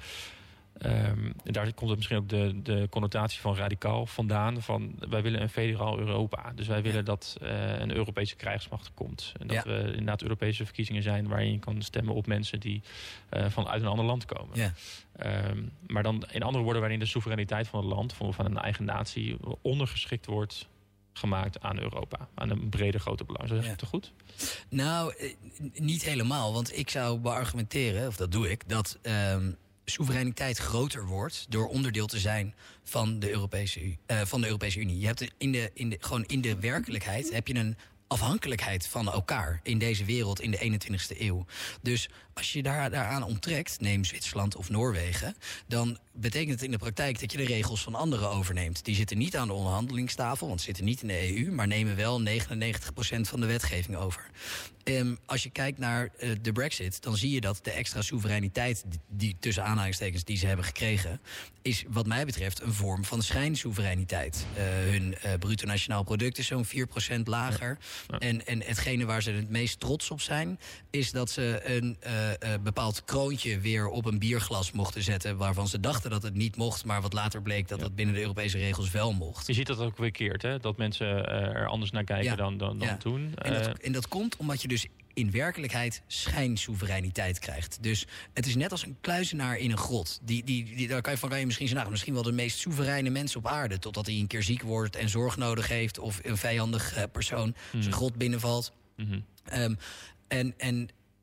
um, daar komt het misschien ook de, de connotatie van radicaal vandaan. Van wij willen een federaal Europa. Dus wij willen ja. dat uh, een Europese krijgsmacht komt. En dat ja. we inderdaad Europese verkiezingen zijn waarin je kan stemmen op mensen die uh, vanuit een ander land komen. Ja. Um, maar dan in andere woorden waarin de soevereiniteit van het land, van, van een eigen natie, ondergeschikt wordt gemaakt aan Europa. Aan een brede grote belang. Zeg ik het toch goed? Nou, eh, niet helemaal. Want ik zou beargumenteren, of dat doe ik, dat Um, soevereiniteit groter wordt door onderdeel te zijn van de Europese, uh, van de Europese Unie. Je hebt in de, in de, gewoon in de werkelijkheid heb je een afhankelijkheid van elkaar in deze wereld in de eenentwintigste eeuw. Dus als je daar, daaraan onttrekt, neem Zwitserland of Noorwegen, dan betekent het in de praktijk dat je de regels van anderen overneemt. Die zitten niet aan de onderhandelingstafel, want ze zitten niet in de E U, maar nemen wel negenennegentig procent van de wetgeving over. Um, als je kijkt naar uh, de Brexit, dan zie je dat de extra soevereiniteit, die, die tussen aanhalingstekens die ze hebben gekregen, is wat mij betreft een vorm van schijnsoevereiniteit. Uh, hun uh, bruto nationaal product is zo'n vier procent lager. Ja. Ja. En, en hetgene waar ze het meest trots op zijn, is dat ze een uh, uh, bepaald kroontje weer op een bierglas mochten zetten, waarvan ze dachten dat het niet mocht, maar wat later bleek dat ja. dat binnen de Europese regels wel mocht. Je ziet dat ook weer keert, hè? Dat mensen uh, er anders naar kijken ja. dan, dan, dan ja. toen. En dat, en dat komt omdat je dus in werkelijkheid schijnsoevereiniteit krijgt. Dus het is net als een kluizenaar in een grot. Die, die, die, daar kan je van kan je misschien zeggen, nou, misschien wel de meest soevereine mens op aarde, totdat hij een keer ziek wordt en zorg nodig heeft, of een vijandig uh, persoon mm-hmm. zijn grot binnenvalt. Mm-hmm. Um, en, en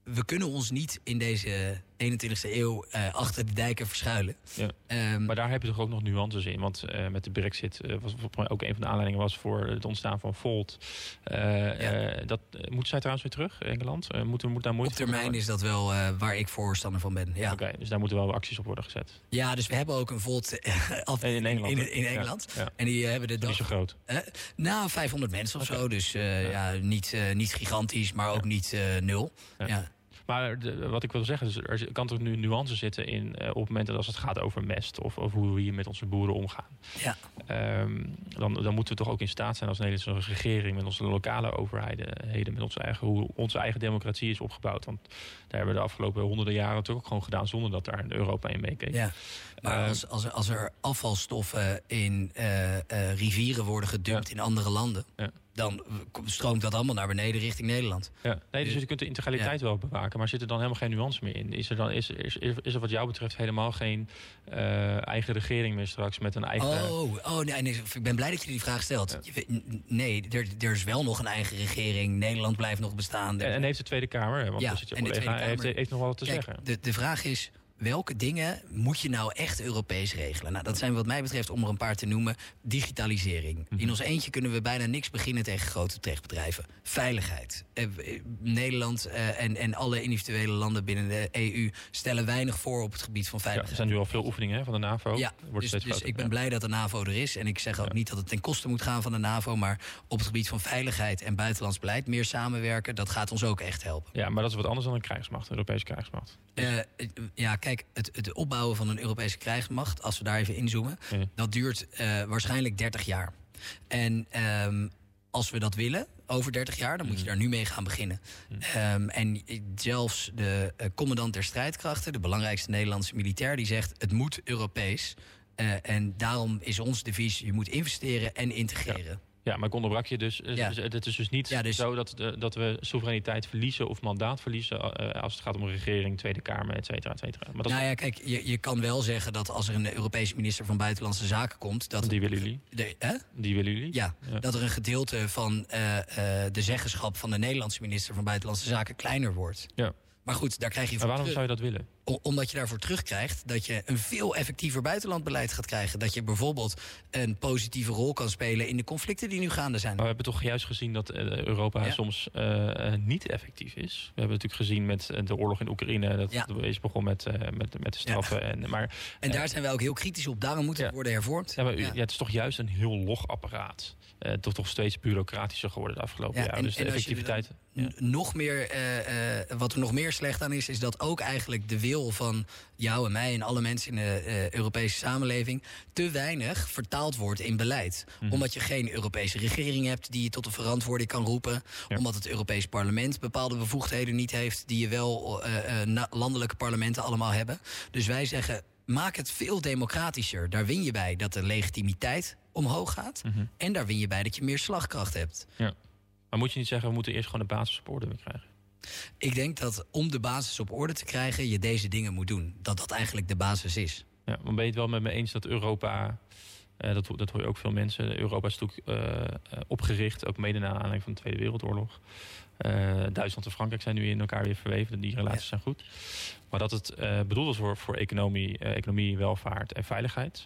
we kunnen ons niet in deze eenentwintigste eeuw uh, achter de dijken verschuilen. Ja. Um, maar daar heb je toch ook nog nuances in. Want uh, met de Brexit uh, was volgens mij ook een van de aanleidingen was voor het ontstaan van Volt. Uh, ja. uh, dat uh, moeten zij trouwens weer terug, Engeland? Uh, moeten we moet daar moeite op termijn is dat wel uh, waar ik voorstander van ben. Ja. Oké, okay, dus daar moeten wel acties op worden gezet. Ja, dus we hebben ook een Volt uh, af, in Engeland. In, in, in Engeland. Ja, ja. En die uh, hebben de dag. Niet zo groot. Uh, nou, vijfhonderd mensen of okay. zo. Dus uh, ja. Ja, niet, uh, niet gigantisch, maar ook ja. niet uh, nul. Ja. Ja. Maar de, wat ik wil zeggen is, er kan toch nu nuance zitten in uh, op het moment dat als het gaat over mest of, of hoe we hier met onze boeren omgaan. Ja. Um, dan, dan moeten we toch ook in staat zijn als Nederlandse regering met onze lokale overheden, met onze eigen, hoe onze eigen democratie is opgebouwd. Want daar hebben we de afgelopen honderden jaren natuurlijk ook gewoon gedaan zonder dat daar Europa in meekeek. Ja. Maar uh, als, als, er, als er afvalstoffen in uh, uh, rivieren worden gedumpt ja. in andere landen. Ja. Dan stroomt dat allemaal naar beneden richting Nederland. Ja, nee, dus je kunt de integraliteit ja. wel bewaken, maar zit er dan helemaal geen nuance meer in? Is er dan is, is, is er wat jou betreft helemaal geen uh, eigen regering meer straks met een eigen... Oh, oh nee, nee, ik ben blij dat je die vraag stelt. Ja. Nee, er, er is wel nog een eigen regering. Nederland blijft nog bestaan. En, en heeft de Tweede Kamer, want ja, zit je collega, heeft, heeft nog wel wat te Kijk, zeggen. De, de vraag is, welke dingen moet je nou echt Europees regelen? Nou, dat zijn wat mij betreft, om er een paar te noemen, digitalisering. Mm-hmm. In ons eentje kunnen we bijna niks beginnen tegen grote techbedrijven. Veiligheid. Eh, Nederland eh, en, en alle individuele landen binnen de E U stellen weinig voor op het gebied van veiligheid. Ja, er zijn nu al veel oefeningen hè, van de NAVO. Ja, Wordt dus, dus ik ben ja. blij dat de NAVO er is. En ik zeg ook ja. niet dat het ten koste moet gaan van de NAVO, maar op het gebied van veiligheid en buitenlands beleid meer samenwerken, dat gaat ons ook echt helpen. Ja, maar dat is wat anders dan een krijgsmacht, een Europese krijgsmacht. Dus... Uh, ja, kijk, het, het opbouwen van een Europese krijgsmacht, als we daar even inzoomen, ja. dat duurt uh, waarschijnlijk dertig jaar. En um, als we dat willen, over dertig jaar, dan moet je daar nu mee gaan beginnen. Um, en zelfs de uh, commandant der strijdkrachten, de belangrijkste Nederlandse militair, die zegt, het moet Europees. Uh, en daarom is ons devies, je moet investeren en integreren. Ja. Ja, maar ik onderbrak je dus. Ja. Het is dus niet ja, dus... zo dat, de, dat we soevereiniteit verliezen of mandaat verliezen uh, als het gaat om een regering, Tweede Kamer, et cetera, et cetera. Maar dat nou ja, kijk, je, je kan wel zeggen dat als er een Europese minister van Buitenlandse Zaken komt, dat die willen jullie. De, hè? Die willen jullie. Ja, ja, dat er een gedeelte van uh, uh, de zeggenschap van de Nederlandse minister van Buitenlandse Zaken kleiner wordt. Ja. Maar goed, daar krijg je voor Maar waarom terug. zou je dat willen? O- omdat je daarvoor terugkrijgt dat je een veel effectiever buitenlandbeleid gaat krijgen. Dat je bijvoorbeeld een positieve rol kan spelen in de conflicten die nu gaande zijn. Maar we hebben toch juist gezien dat uh, Europa ja. soms uh, niet effectief is. We hebben natuurlijk gezien met uh, de oorlog in Oekraïne. Dat ja. is begon met, uh, met, met de straffen. Ja. En, maar, en daar uh, zijn wij ook heel kritisch op. Daarom moet het ja. worden hervormd. Ja, maar, ja. Ja, het is toch juist een heel log apparaat. Uh, toch toch steeds bureaucratischer geworden de afgelopen ja, jaren. En, dus de effectiviteit... Ja. Nog meer, uh, uh, wat er nog meer slecht aan is, is dat ook eigenlijk de wil van jou en mij en alle mensen in de uh, Europese samenleving te weinig vertaald wordt in beleid. Mm-hmm. Omdat je geen Europese regering hebt die je tot de verantwoording kan roepen. Ja. Omdat het Europees Parlement bepaalde bevoegdheden niet heeft die je wel uh, uh, na- landelijke parlementen allemaal hebben. Dus wij zeggen, maak het veel democratischer. Daar win je bij dat de legitimiteit omhoog gaat. Mm-hmm. En daar win je bij dat je meer slagkracht hebt. Ja. Maar moet je niet zeggen, we moeten eerst gewoon de basis op orde krijgen? Ik denk dat om de basis op orde te krijgen, je deze dingen moet doen. Dat dat eigenlijk de basis is. Ja, maar ben je het wel met me eens dat Europa, uh, dat, dat hoor je ook veel mensen, Europa is natuurlijk uh, opgericht, ook mede naar aanleiding van de Tweede Wereldoorlog. Uh, Duitsland en Frankrijk zijn nu in elkaar weer verweven, die relaties ja. zijn goed. Maar dat het uh, bedoeld was voor, voor economie, uh, economie, welvaart en veiligheid.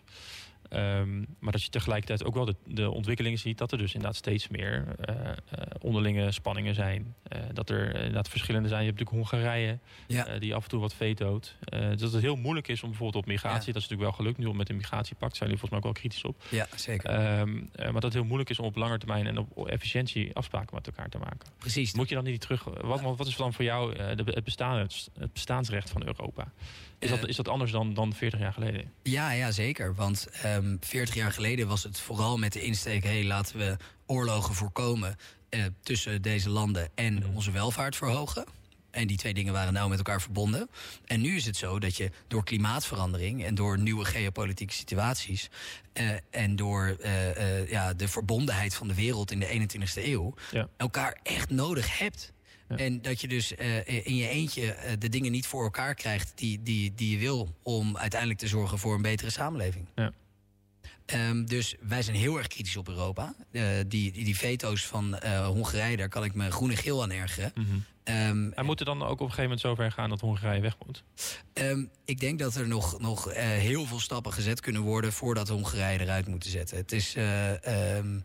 Um, maar dat je tegelijkertijd ook wel de, de ontwikkelingen ziet dat er dus inderdaad steeds meer uh, uh, onderlinge spanningen zijn. Uh, dat er inderdaad verschillende zijn. Je hebt natuurlijk Hongarije ja. uh, die af en toe wat vetoot. Uh, dus dat het heel moeilijk is om bijvoorbeeld op migratie, ja. dat is natuurlijk wel gelukt nu om met een migratiepact, zijn jullie volgens mij ook wel kritisch op. Ja, zeker. Um, uh, maar dat het heel moeilijk is om op lange termijn en op efficiëntie afspraken met elkaar te maken. Precies. Moet je dan niet terug, wat, wat is dan voor jou uh, de, het, bestaan, het, het bestaansrecht van Europa? Is dat, is dat anders dan, dan veertig jaar geleden? Ja, ja zeker. Want um, veertig jaar geleden was het vooral met de insteek, hey, laten we oorlogen voorkomen uh, tussen deze landen en mm. onze welvaart verhogen. En die twee dingen waren nauw met elkaar verbonden. En nu is het zo dat je door klimaatverandering en door nieuwe geopolitieke situaties Uh, en door uh, uh, ja, de verbondenheid van de wereld in de eenentwintigste eeuw ja. elkaar echt nodig hebt. Ja. En dat je dus uh, in je eentje uh, de dingen niet voor elkaar krijgt die, die, die je wil om uiteindelijk te zorgen voor een betere samenleving. Ja. Um, dus wij zijn heel erg kritisch op Europa. Uh, die, die, die veto's van uh, Hongarije, daar kan ik me groen en geel aan ergeren. Mm-hmm. Um, maar moet er dan ook op een gegeven moment zover gaan dat Hongarije weg moet? Um, ik denk dat er nog, nog uh, heel veel stappen gezet kunnen worden voordat Hongarije eruit moet zetten. Het is... Uh, um,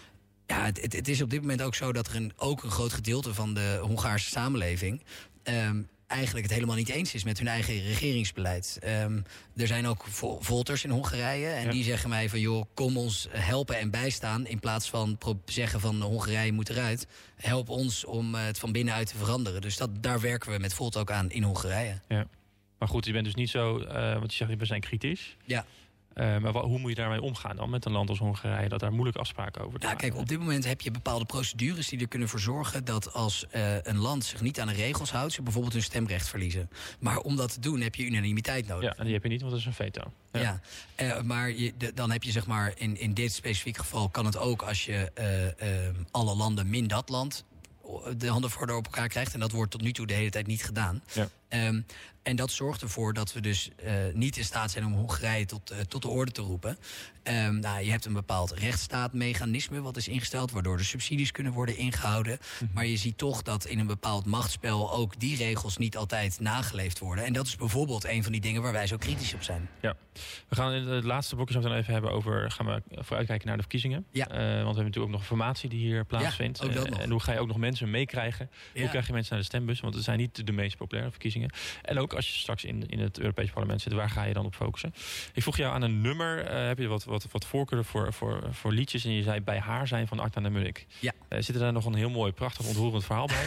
Ja, het, het is op dit moment ook zo dat er een, ook een groot gedeelte van de Hongaarse samenleving Um, eigenlijk het helemaal niet eens is met hun eigen regeringsbeleid. Um, er zijn ook vo- volters in Hongarije en ja. die zeggen mij van joh, kom ons helpen en bijstaan in plaats van pro- zeggen van Hongarije moet eruit. Help ons om uh, het van binnenuit te veranderen. Dus dat, daar werken we met Volt ook aan in Hongarije. Ja. Maar goed, je bent dus niet zo, uh, want je zegt we zijn kritisch. Ja. Uh, maar wat, hoe moet je daarmee omgaan dan met een land als Hongarije dat daar moeilijke afspraken over te Ja, maken? kijk, op dit moment heb je bepaalde procedures die er kunnen voor zorgen dat als uh, een land zich niet aan de regels houdt, ze bijvoorbeeld hun stemrecht verliezen. Maar om dat te doen heb je unanimiteit nodig. Ja, en die heb je niet, want dat is een veto. Ja, ja uh, maar je, de, dan heb je zeg maar in, in dit specifieke geval kan het ook als je uh, uh, alle landen min dat land de handen voor op elkaar krijgt. En dat wordt tot nu toe de hele tijd niet gedaan. Ja. Um, en dat zorgt ervoor dat we dus uh, niet in staat zijn om Hongarije tot, uh, tot de orde te roepen. Um, nou, je hebt een bepaald rechtsstaatmechanisme wat is ingesteld, waardoor de subsidies kunnen worden ingehouden. Mm-hmm. Maar je ziet toch dat in een bepaald machtsspel ook die regels niet altijd nageleefd worden. En dat is bijvoorbeeld een van die dingen waar wij zo kritisch op zijn. Ja, we gaan in het laatste blokje zo dan even hebben over, gaan we vooruitkijken naar de verkiezingen. Ja. Uh, want we hebben natuurlijk ook nog informatie die hier plaatsvindt. Ja, ook dat uh, nog. En hoe ga je ook nog mensen meekrijgen? Ja. Hoe krijg je mensen naar de stembus? Want het zijn niet de meest populaire verkiezingen. En ook als je straks in, in het Europese parlement zit, waar ga je dan op focussen? Ik vroeg jou aan een nummer. Uh, heb je wat, wat, wat voorkeuren voor, voor, voor liedjes? En je zei bij haar zijn van Akda en Munnik. Ja. Uh, zit er daar nog een heel mooi, prachtig, ontroerend verhaal bij?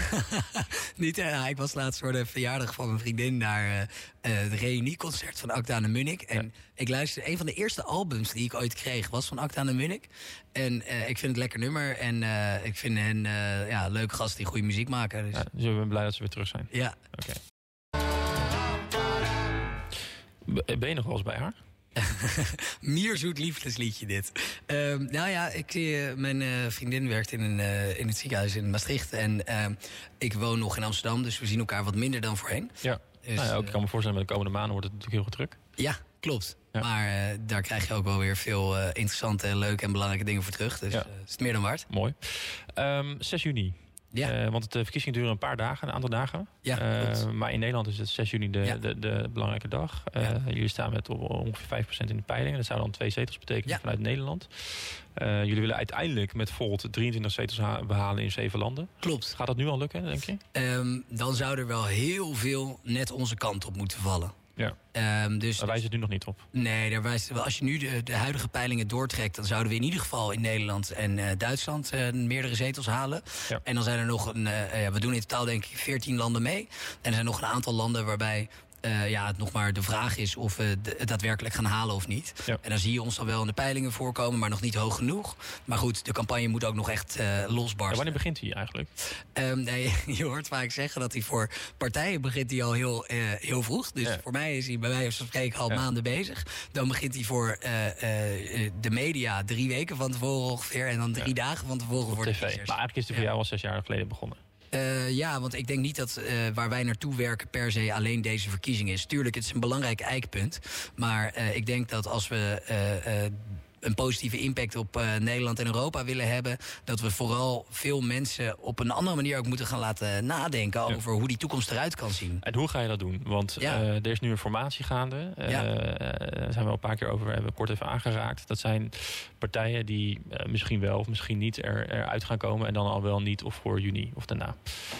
Niet, uh, ik was laatst voor de verjaardag van mijn vriendin naar uh, uh, het reunieconcert van Akda en Munnik. En ja. ik luisterde, een van de eerste albums die ik ooit kreeg was van Akda en Munnik. En uh, ik vind het een lekker nummer. En uh, ik vind hen uh, ja, leuke gasten die goede muziek maken. Dus. Ja, dus ik ben blij dat ze weer terug zijn. Ja. Oké. Okay. Ben je nog wel eens bij haar? Mierzoet liefdesliedje dit. Uh, nou ja, ik, uh, mijn uh, vriendin werkt in, een, uh, in het ziekenhuis in Maastricht. En uh, ik woon nog in Amsterdam, dus we zien elkaar wat minder dan voorheen. Ja, dus, nou ja ook, ik kan me voorstellen, met de komende maanden wordt het natuurlijk heel druk. Ja, klopt. Ja. Maar uh, daar krijg je ook wel weer veel uh, interessante, leuke en belangrijke dingen voor terug. Dus ja. uh, is het meer dan waard. Mooi. Um, zes juni. Ja. Uh, want de verkiezingen duren een paar dagen, een aantal dagen. Ja, uh, maar in Nederland is het zes juni de, ja. de, de belangrijke dag. Uh, ja. Jullie staan met ongeveer vijf procent in de peilingen. Dat zou dan twee zetels betekenen ja. vanuit Nederland. Uh, jullie willen uiteindelijk met Volt drieëntwintig zetels ha- behalen in zeven landen. Klopt. Gaat dat nu al lukken, denk je? Um, dan zou er wel heel veel net onze kant op moeten vallen. Ja. Um, dus, daar wijst het nu nog niet op. Nee, daar wijst, als je nu de, de huidige peilingen doortrekt, dan zouden we in ieder geval in Nederland en uh, Duitsland uh, meerdere zetels halen. Ja. En dan zijn er nog een, uh, ja, we doen in totaal denk ik veertien landen mee. En er zijn nog een aantal landen waarbij Uh, ja, het nog maar de vraag is of we het daadwerkelijk gaan halen of niet. Ja. En dan zie je ons dan wel in de peilingen voorkomen, maar nog niet hoog genoeg. Maar goed, de campagne moet ook nog echt uh, losbarsten. Ja, wanneer begint hij eigenlijk? Um, nee, je hoort vaak zeggen dat hij voor partijen begint hij al heel, uh, heel vroeg. Dus ja. voor mij is hij bij wijze van spreken al ja. maanden bezig. Dan begint hij voor uh, uh, de media drie weken van tevoren ongeveer. En dan drie ja. dagen van tevoren voor T V. de kiezers. Maar eigenlijk is hij voor ja. jou al zes jaar geleden begonnen. Uh, ja, want ik denk niet dat uh, waar wij naartoe werken per se alleen deze verkiezing is. Tuurlijk, het is een belangrijk eikpunt. Maar uh, ik denk dat als we uh, uh, een positieve impact op uh, Nederland en Europa willen hebben, dat we vooral veel mensen op een andere manier ook moeten gaan laten nadenken ja. over hoe die toekomst eruit kan zien. En hoe ga je dat doen? Want ja. uh, er is nu een formatie gaande. Uh, ja. Daar zijn we al een paar keer over, hebben we kort even aangeraakt. Dat zijn partijen die uh, misschien wel of misschien niet er, eruit gaan komen en dan al wel niet of voor juni of daarna.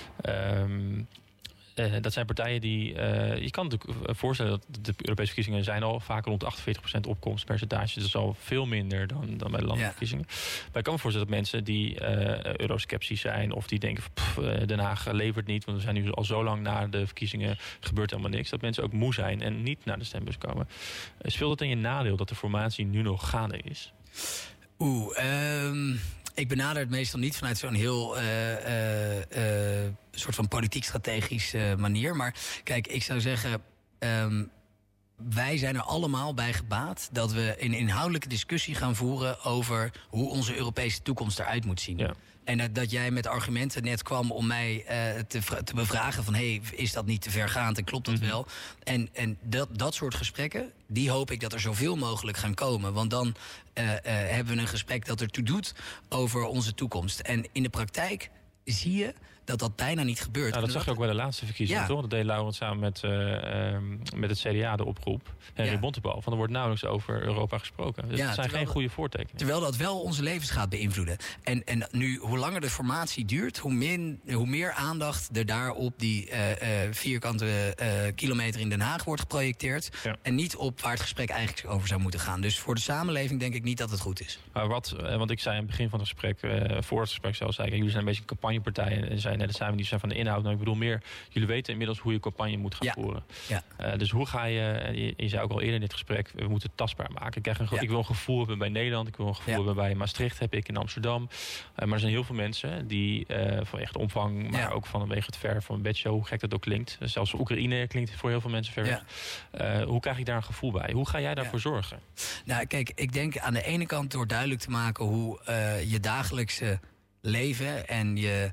Um, Uh, dat zijn partijen die... Uh, je kan natuurlijk voorstellen dat de Europese verkiezingen zijn al vaak rond achtenveertig procent opkomstpercentage. Dat is al veel minder dan, dan bij de landelijke ja. verkiezingen. Maar ik kan me voorstellen dat mensen die uh, eurosceptisch zijn of die denken pff, uh, Den Haag levert niet, want we zijn nu al zo lang na de verkiezingen, gebeurt helemaal niks. Dat mensen ook moe zijn en niet naar de stembus komen. Uh, speelt het in je nadeel dat de formatie nu nog gaande is? Oeh, um... ik benader het meestal niet vanuit zo'n heel uh, uh, uh, soort van politiek-strategisch uh, manier. Maar kijk, ik zou zeggen, um, wij zijn er allemaal bij gebaat dat we een inhoudelijke discussie gaan voeren over hoe onze Europese toekomst eruit moet zien. Ja. En dat, dat jij met argumenten net kwam om mij uh, te, te bevragen van, hey, is dat niet te vergaand en klopt dat mm-hmm. wel? En, en dat, dat soort gesprekken, die hoop ik dat er zoveel mogelijk gaan komen. Want dan uh, uh, hebben we een gesprek dat ertoe doet over onze toekomst. En in de praktijk zie je dat dat bijna niet gebeurt. Nou, dat zag je ook bij de laatste verkiezingen, ja. toch? Dat deed Laurens samen met, uh, uh, met het C D A de oproep. Henry ja. Bontebal, van er wordt nauwelijks over Europa gesproken. Dus ja, dat zijn geen goede voortekenen. Terwijl dat wel onze levens gaat beïnvloeden. En, en nu, hoe langer de formatie duurt, hoe, min, hoe meer aandacht er daar op die uh, uh, vierkante uh, kilometer in Den Haag wordt geprojecteerd. Ja. En niet op waar het gesprek eigenlijk over zou moeten gaan. Dus voor de samenleving denk ik niet dat het goed is. Maar wat, want ik zei aan het begin van het gesprek, uh, voor het gesprek zelfs, zei ik, jullie zijn een beetje een campagnepartij. En zei, nee, dat zijn we niet, zijn van de inhoud. Nou, ik bedoel meer, jullie weten inmiddels hoe je campagne moet gaan ja. voeren. Ja. Uh, dus hoe ga je, je, je zei ook al eerder in dit gesprek, we moeten het tastbaar maken. Ik, krijg een, ja. ik wil een gevoel hebben bij Nederland, ik wil een gevoel ja. hebben bij Maastricht, heb ik in Amsterdam. Uh, maar er zijn heel veel mensen die uh, vanwege de omvang, maar ja. ook vanwege het ver van een bedshow, hoe gek dat ook klinkt. Zelfs Oekraïne klinkt voor heel veel mensen ver weg. Ja. Uh, hoe krijg ik daar een gevoel bij? Hoe ga jij daarvoor ja. zorgen? Nou, kijk, ik denk aan de ene kant door duidelijk te maken hoe uh, je dagelijkse leven en je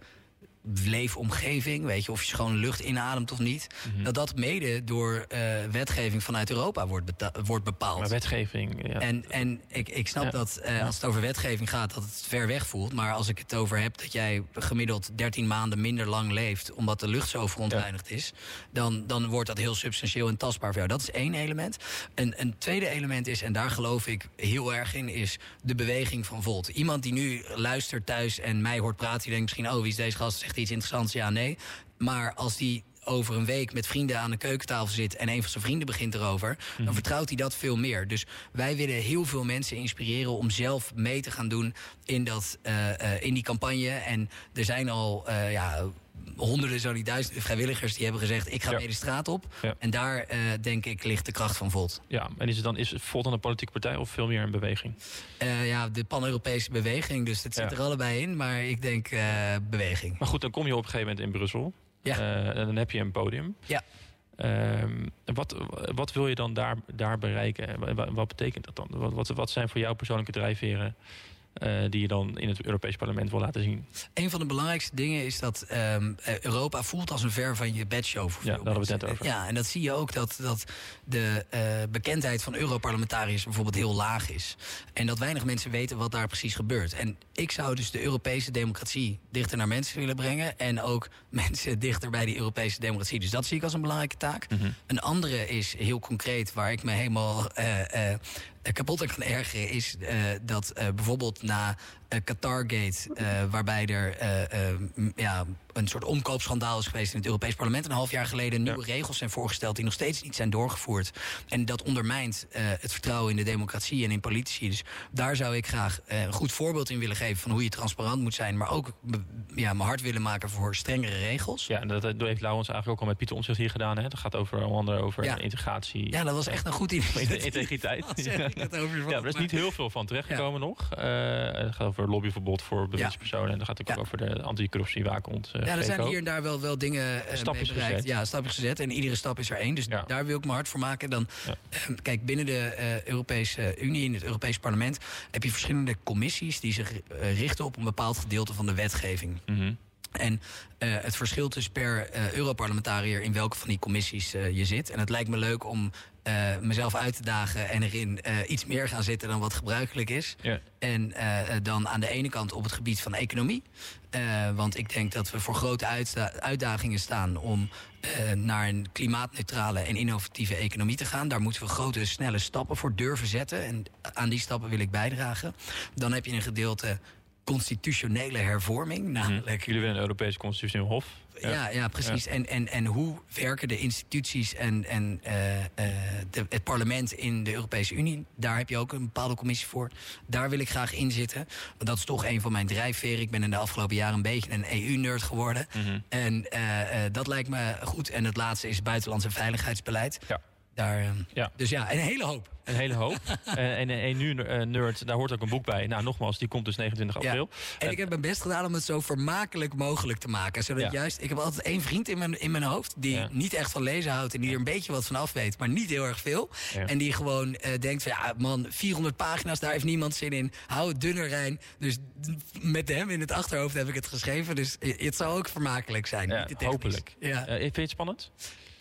leefomgeving, weet je, of je schone lucht inademt of niet, mm-hmm. dat dat mede door uh, wetgeving vanuit Europa wordt, beta- wordt bepaald. Maar wetgeving, ja. En, en ik, ik snap ja. dat uh, als het over wetgeving gaat, dat het ver weg voelt. Maar als ik het over heb dat jij gemiddeld dertien maanden minder lang leeft, omdat de lucht zo verontreinigd ja. is, dan, dan wordt dat heel substantieel en tastbaar voor jou. Dat is één element. En een tweede element is, en daar geloof ik heel erg in, is de beweging van Volt. Iemand die nu luistert thuis en mij hoort praten, die denkt misschien, oh, wie is deze gast? Zegt iets interessants? Ja, nee. Maar als die over een week met vrienden aan de keukentafel zit en een van zijn vrienden begint erover, mm-hmm. dan vertrouwt hij dat veel meer. Dus wij willen heel veel mensen inspireren om zelf mee te gaan doen in, dat, uh, uh, in die campagne. En er zijn al uh, ja, honderden, zo niet duizenden vrijwilligers die hebben gezegd, ik ga ja. mee de straat op. Ja. En daar, uh, denk ik, ligt de kracht van Volt. Ja, en is het dan is Volt dan een politieke partij of veel meer een beweging? Uh, ja, de pan-Europese beweging, dus dat zit ja. er allebei in. Maar ik denk uh, beweging. Maar goed, dan kom je op een gegeven moment in Brussel. Ja. Uh, en dan heb je een podium. Ja. Uh, wat, wat wil je dan daar, daar bereiken? Wat, wat betekent dat dan? Wat, wat, wat zijn voor jou persoonlijke drijfveren Uh, die je dan in het Europees Parlement wil laten zien? Een van de belangrijkste dingen is dat um, Europa voelt als een ver van je bedshow. Voor ja, daar hadden we het net over. Ja, en dat zie je ook dat, dat de uh, bekendheid van Europarlementariërs bijvoorbeeld heel laag is. En dat weinig mensen weten wat daar precies gebeurt. En ik zou dus de Europese democratie dichter naar mensen willen brengen. En ook mensen dichter bij die Europese democratie. Dus dat zie ik als een belangrijke taak. Mm-hmm. Een andere is heel concreet, waar ik me helemaal Uh, uh, kapot aan kan ergeren, is uh, dat uh, bijvoorbeeld na uh, Qatargate, uh, waarbij er uh, uh, ja, een soort omkoopschandaal is geweest in het Europees Parlement een half jaar geleden, nieuwe ja. regels zijn voorgesteld die nog steeds niet zijn doorgevoerd. En dat ondermijnt uh, het vertrouwen in de democratie en in politici. Dus daar zou ik graag uh, een goed voorbeeld in willen geven van hoe je transparant moet zijn, maar ook be- ja, mijn hart willen maken voor strengere regels. Ja, en dat, dat heeft Laurens eigenlijk ook al met Pieter Omtzigt hier gedaan. Hè? Dat gaat over onder andere over ja. integratie. Ja, dat was echt een goed idee. Integriteit. Ja, ja, er is niet heel veel van terechtgekomen ja. nog. Uh, het gaat over lobbyverbod voor bewindspersonen. Ja. En dan gaat het ook ja. over de anticorruptiewaakhond. Uh, ja, er zijn hier en daar wel, wel dingen uh, stapjes mee bereikt. gezet. Ja, stapjes gezet. En iedere stap is er één. Dus ja. daar wil ik mijn hart voor maken. Dan, ja. uh, kijk, binnen de uh, Europese Unie, in het Europees Parlement, heb je verschillende commissies die zich uh, richten op een bepaald gedeelte van de wetgeving. Mm-hmm. En uh, het verschilt dus per uh, Europarlementariër in welke van die commissies uh, je zit. En het lijkt me leuk om uh, mezelf uit te dagen en erin uh, iets meer gaan zitten dan wat gebruikelijk is. Ja. En uh, dan aan de ene kant op het gebied van economie. Uh, want ik denk dat we voor grote uitda- uitdagingen staan om uh, naar een klimaatneutrale en innovatieve economie te gaan. Daar moeten we grote, snelle stappen voor durven zetten. En aan die stappen wil ik bijdragen. Dan heb je een gedeelte constitutionele hervorming. Namelijk, mm-hmm. Jullie willen een Europees Constitutioneel Hof. Ja, ja, ja precies. Ja. En, en, en hoe werken de instituties en, en uh, uh, de, het parlement in de Europese Unie? Daar heb je ook een bepaalde commissie voor. Daar wil ik graag in zitten. Want dat is toch een van mijn drijfveren. Ik ben in de afgelopen jaren een beetje een E U-nerd geworden. Mm-hmm. En uh, uh, dat lijkt me goed. En het laatste is buitenlands en veiligheidsbeleid. Ja. Daar, uh, ja. Dus ja, een hele hoop. Een hele hoop. uh, en een nu-nerd, daar hoort ook een boek bij. Nou, nogmaals, die komt dus negenentwintig april. Ja. En uh, ik heb mijn best gedaan om het zo vermakelijk mogelijk te maken. Zodat ja. juist, ik heb altijd één vriend in mijn, in mijn hoofd die ja. niet echt van lezen houdt en die er een beetje wat van af weet, maar niet heel erg veel. Ja. En die gewoon uh, denkt van, ja man, vierhonderd pagina's, daar heeft niemand zin in. Hou het dunner, Rijn. Dus met hem in het achterhoofd heb ik het geschreven. Dus het zou ook vermakelijk zijn. Ja, niet hopelijk. Ja. Uh, vind je het spannend?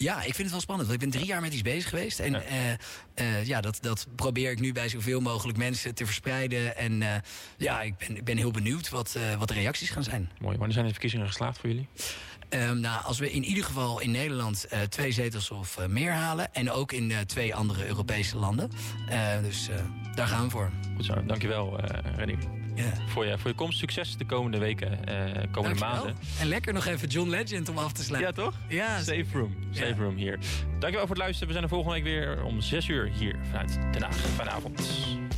Ja, ik vind het wel spannend. Want ik ben drie jaar met iets bezig geweest. En ja, uh, uh, ja dat, dat probeer ik nu bij zoveel mogelijk mensen te verspreiden. En uh, ja, ik ben, ik ben heel benieuwd wat, uh, wat de reacties gaan zijn. Mooi. Wanneer zijn de verkiezingen geslaagd voor jullie? Um, nou, als we in ieder geval in Nederland uh, twee zetels of uh, meer halen. En ook in uh, twee andere Europese landen. Uh, dus uh, daar gaan we voor. Goed zo. Dankjewel, uh, Rennie. Yeah. Voor, je, voor je komst. Succes de komende weken, uh, komende Dankjewel. maanden. En lekker nog even John Legend om af te sluiten. Ja, toch? Ja. Safe room. Safe yeah. room hier. Dankjewel voor het luisteren. We zijn er volgende week weer om zes uur hier vanuit Den Haag. Fijne avond.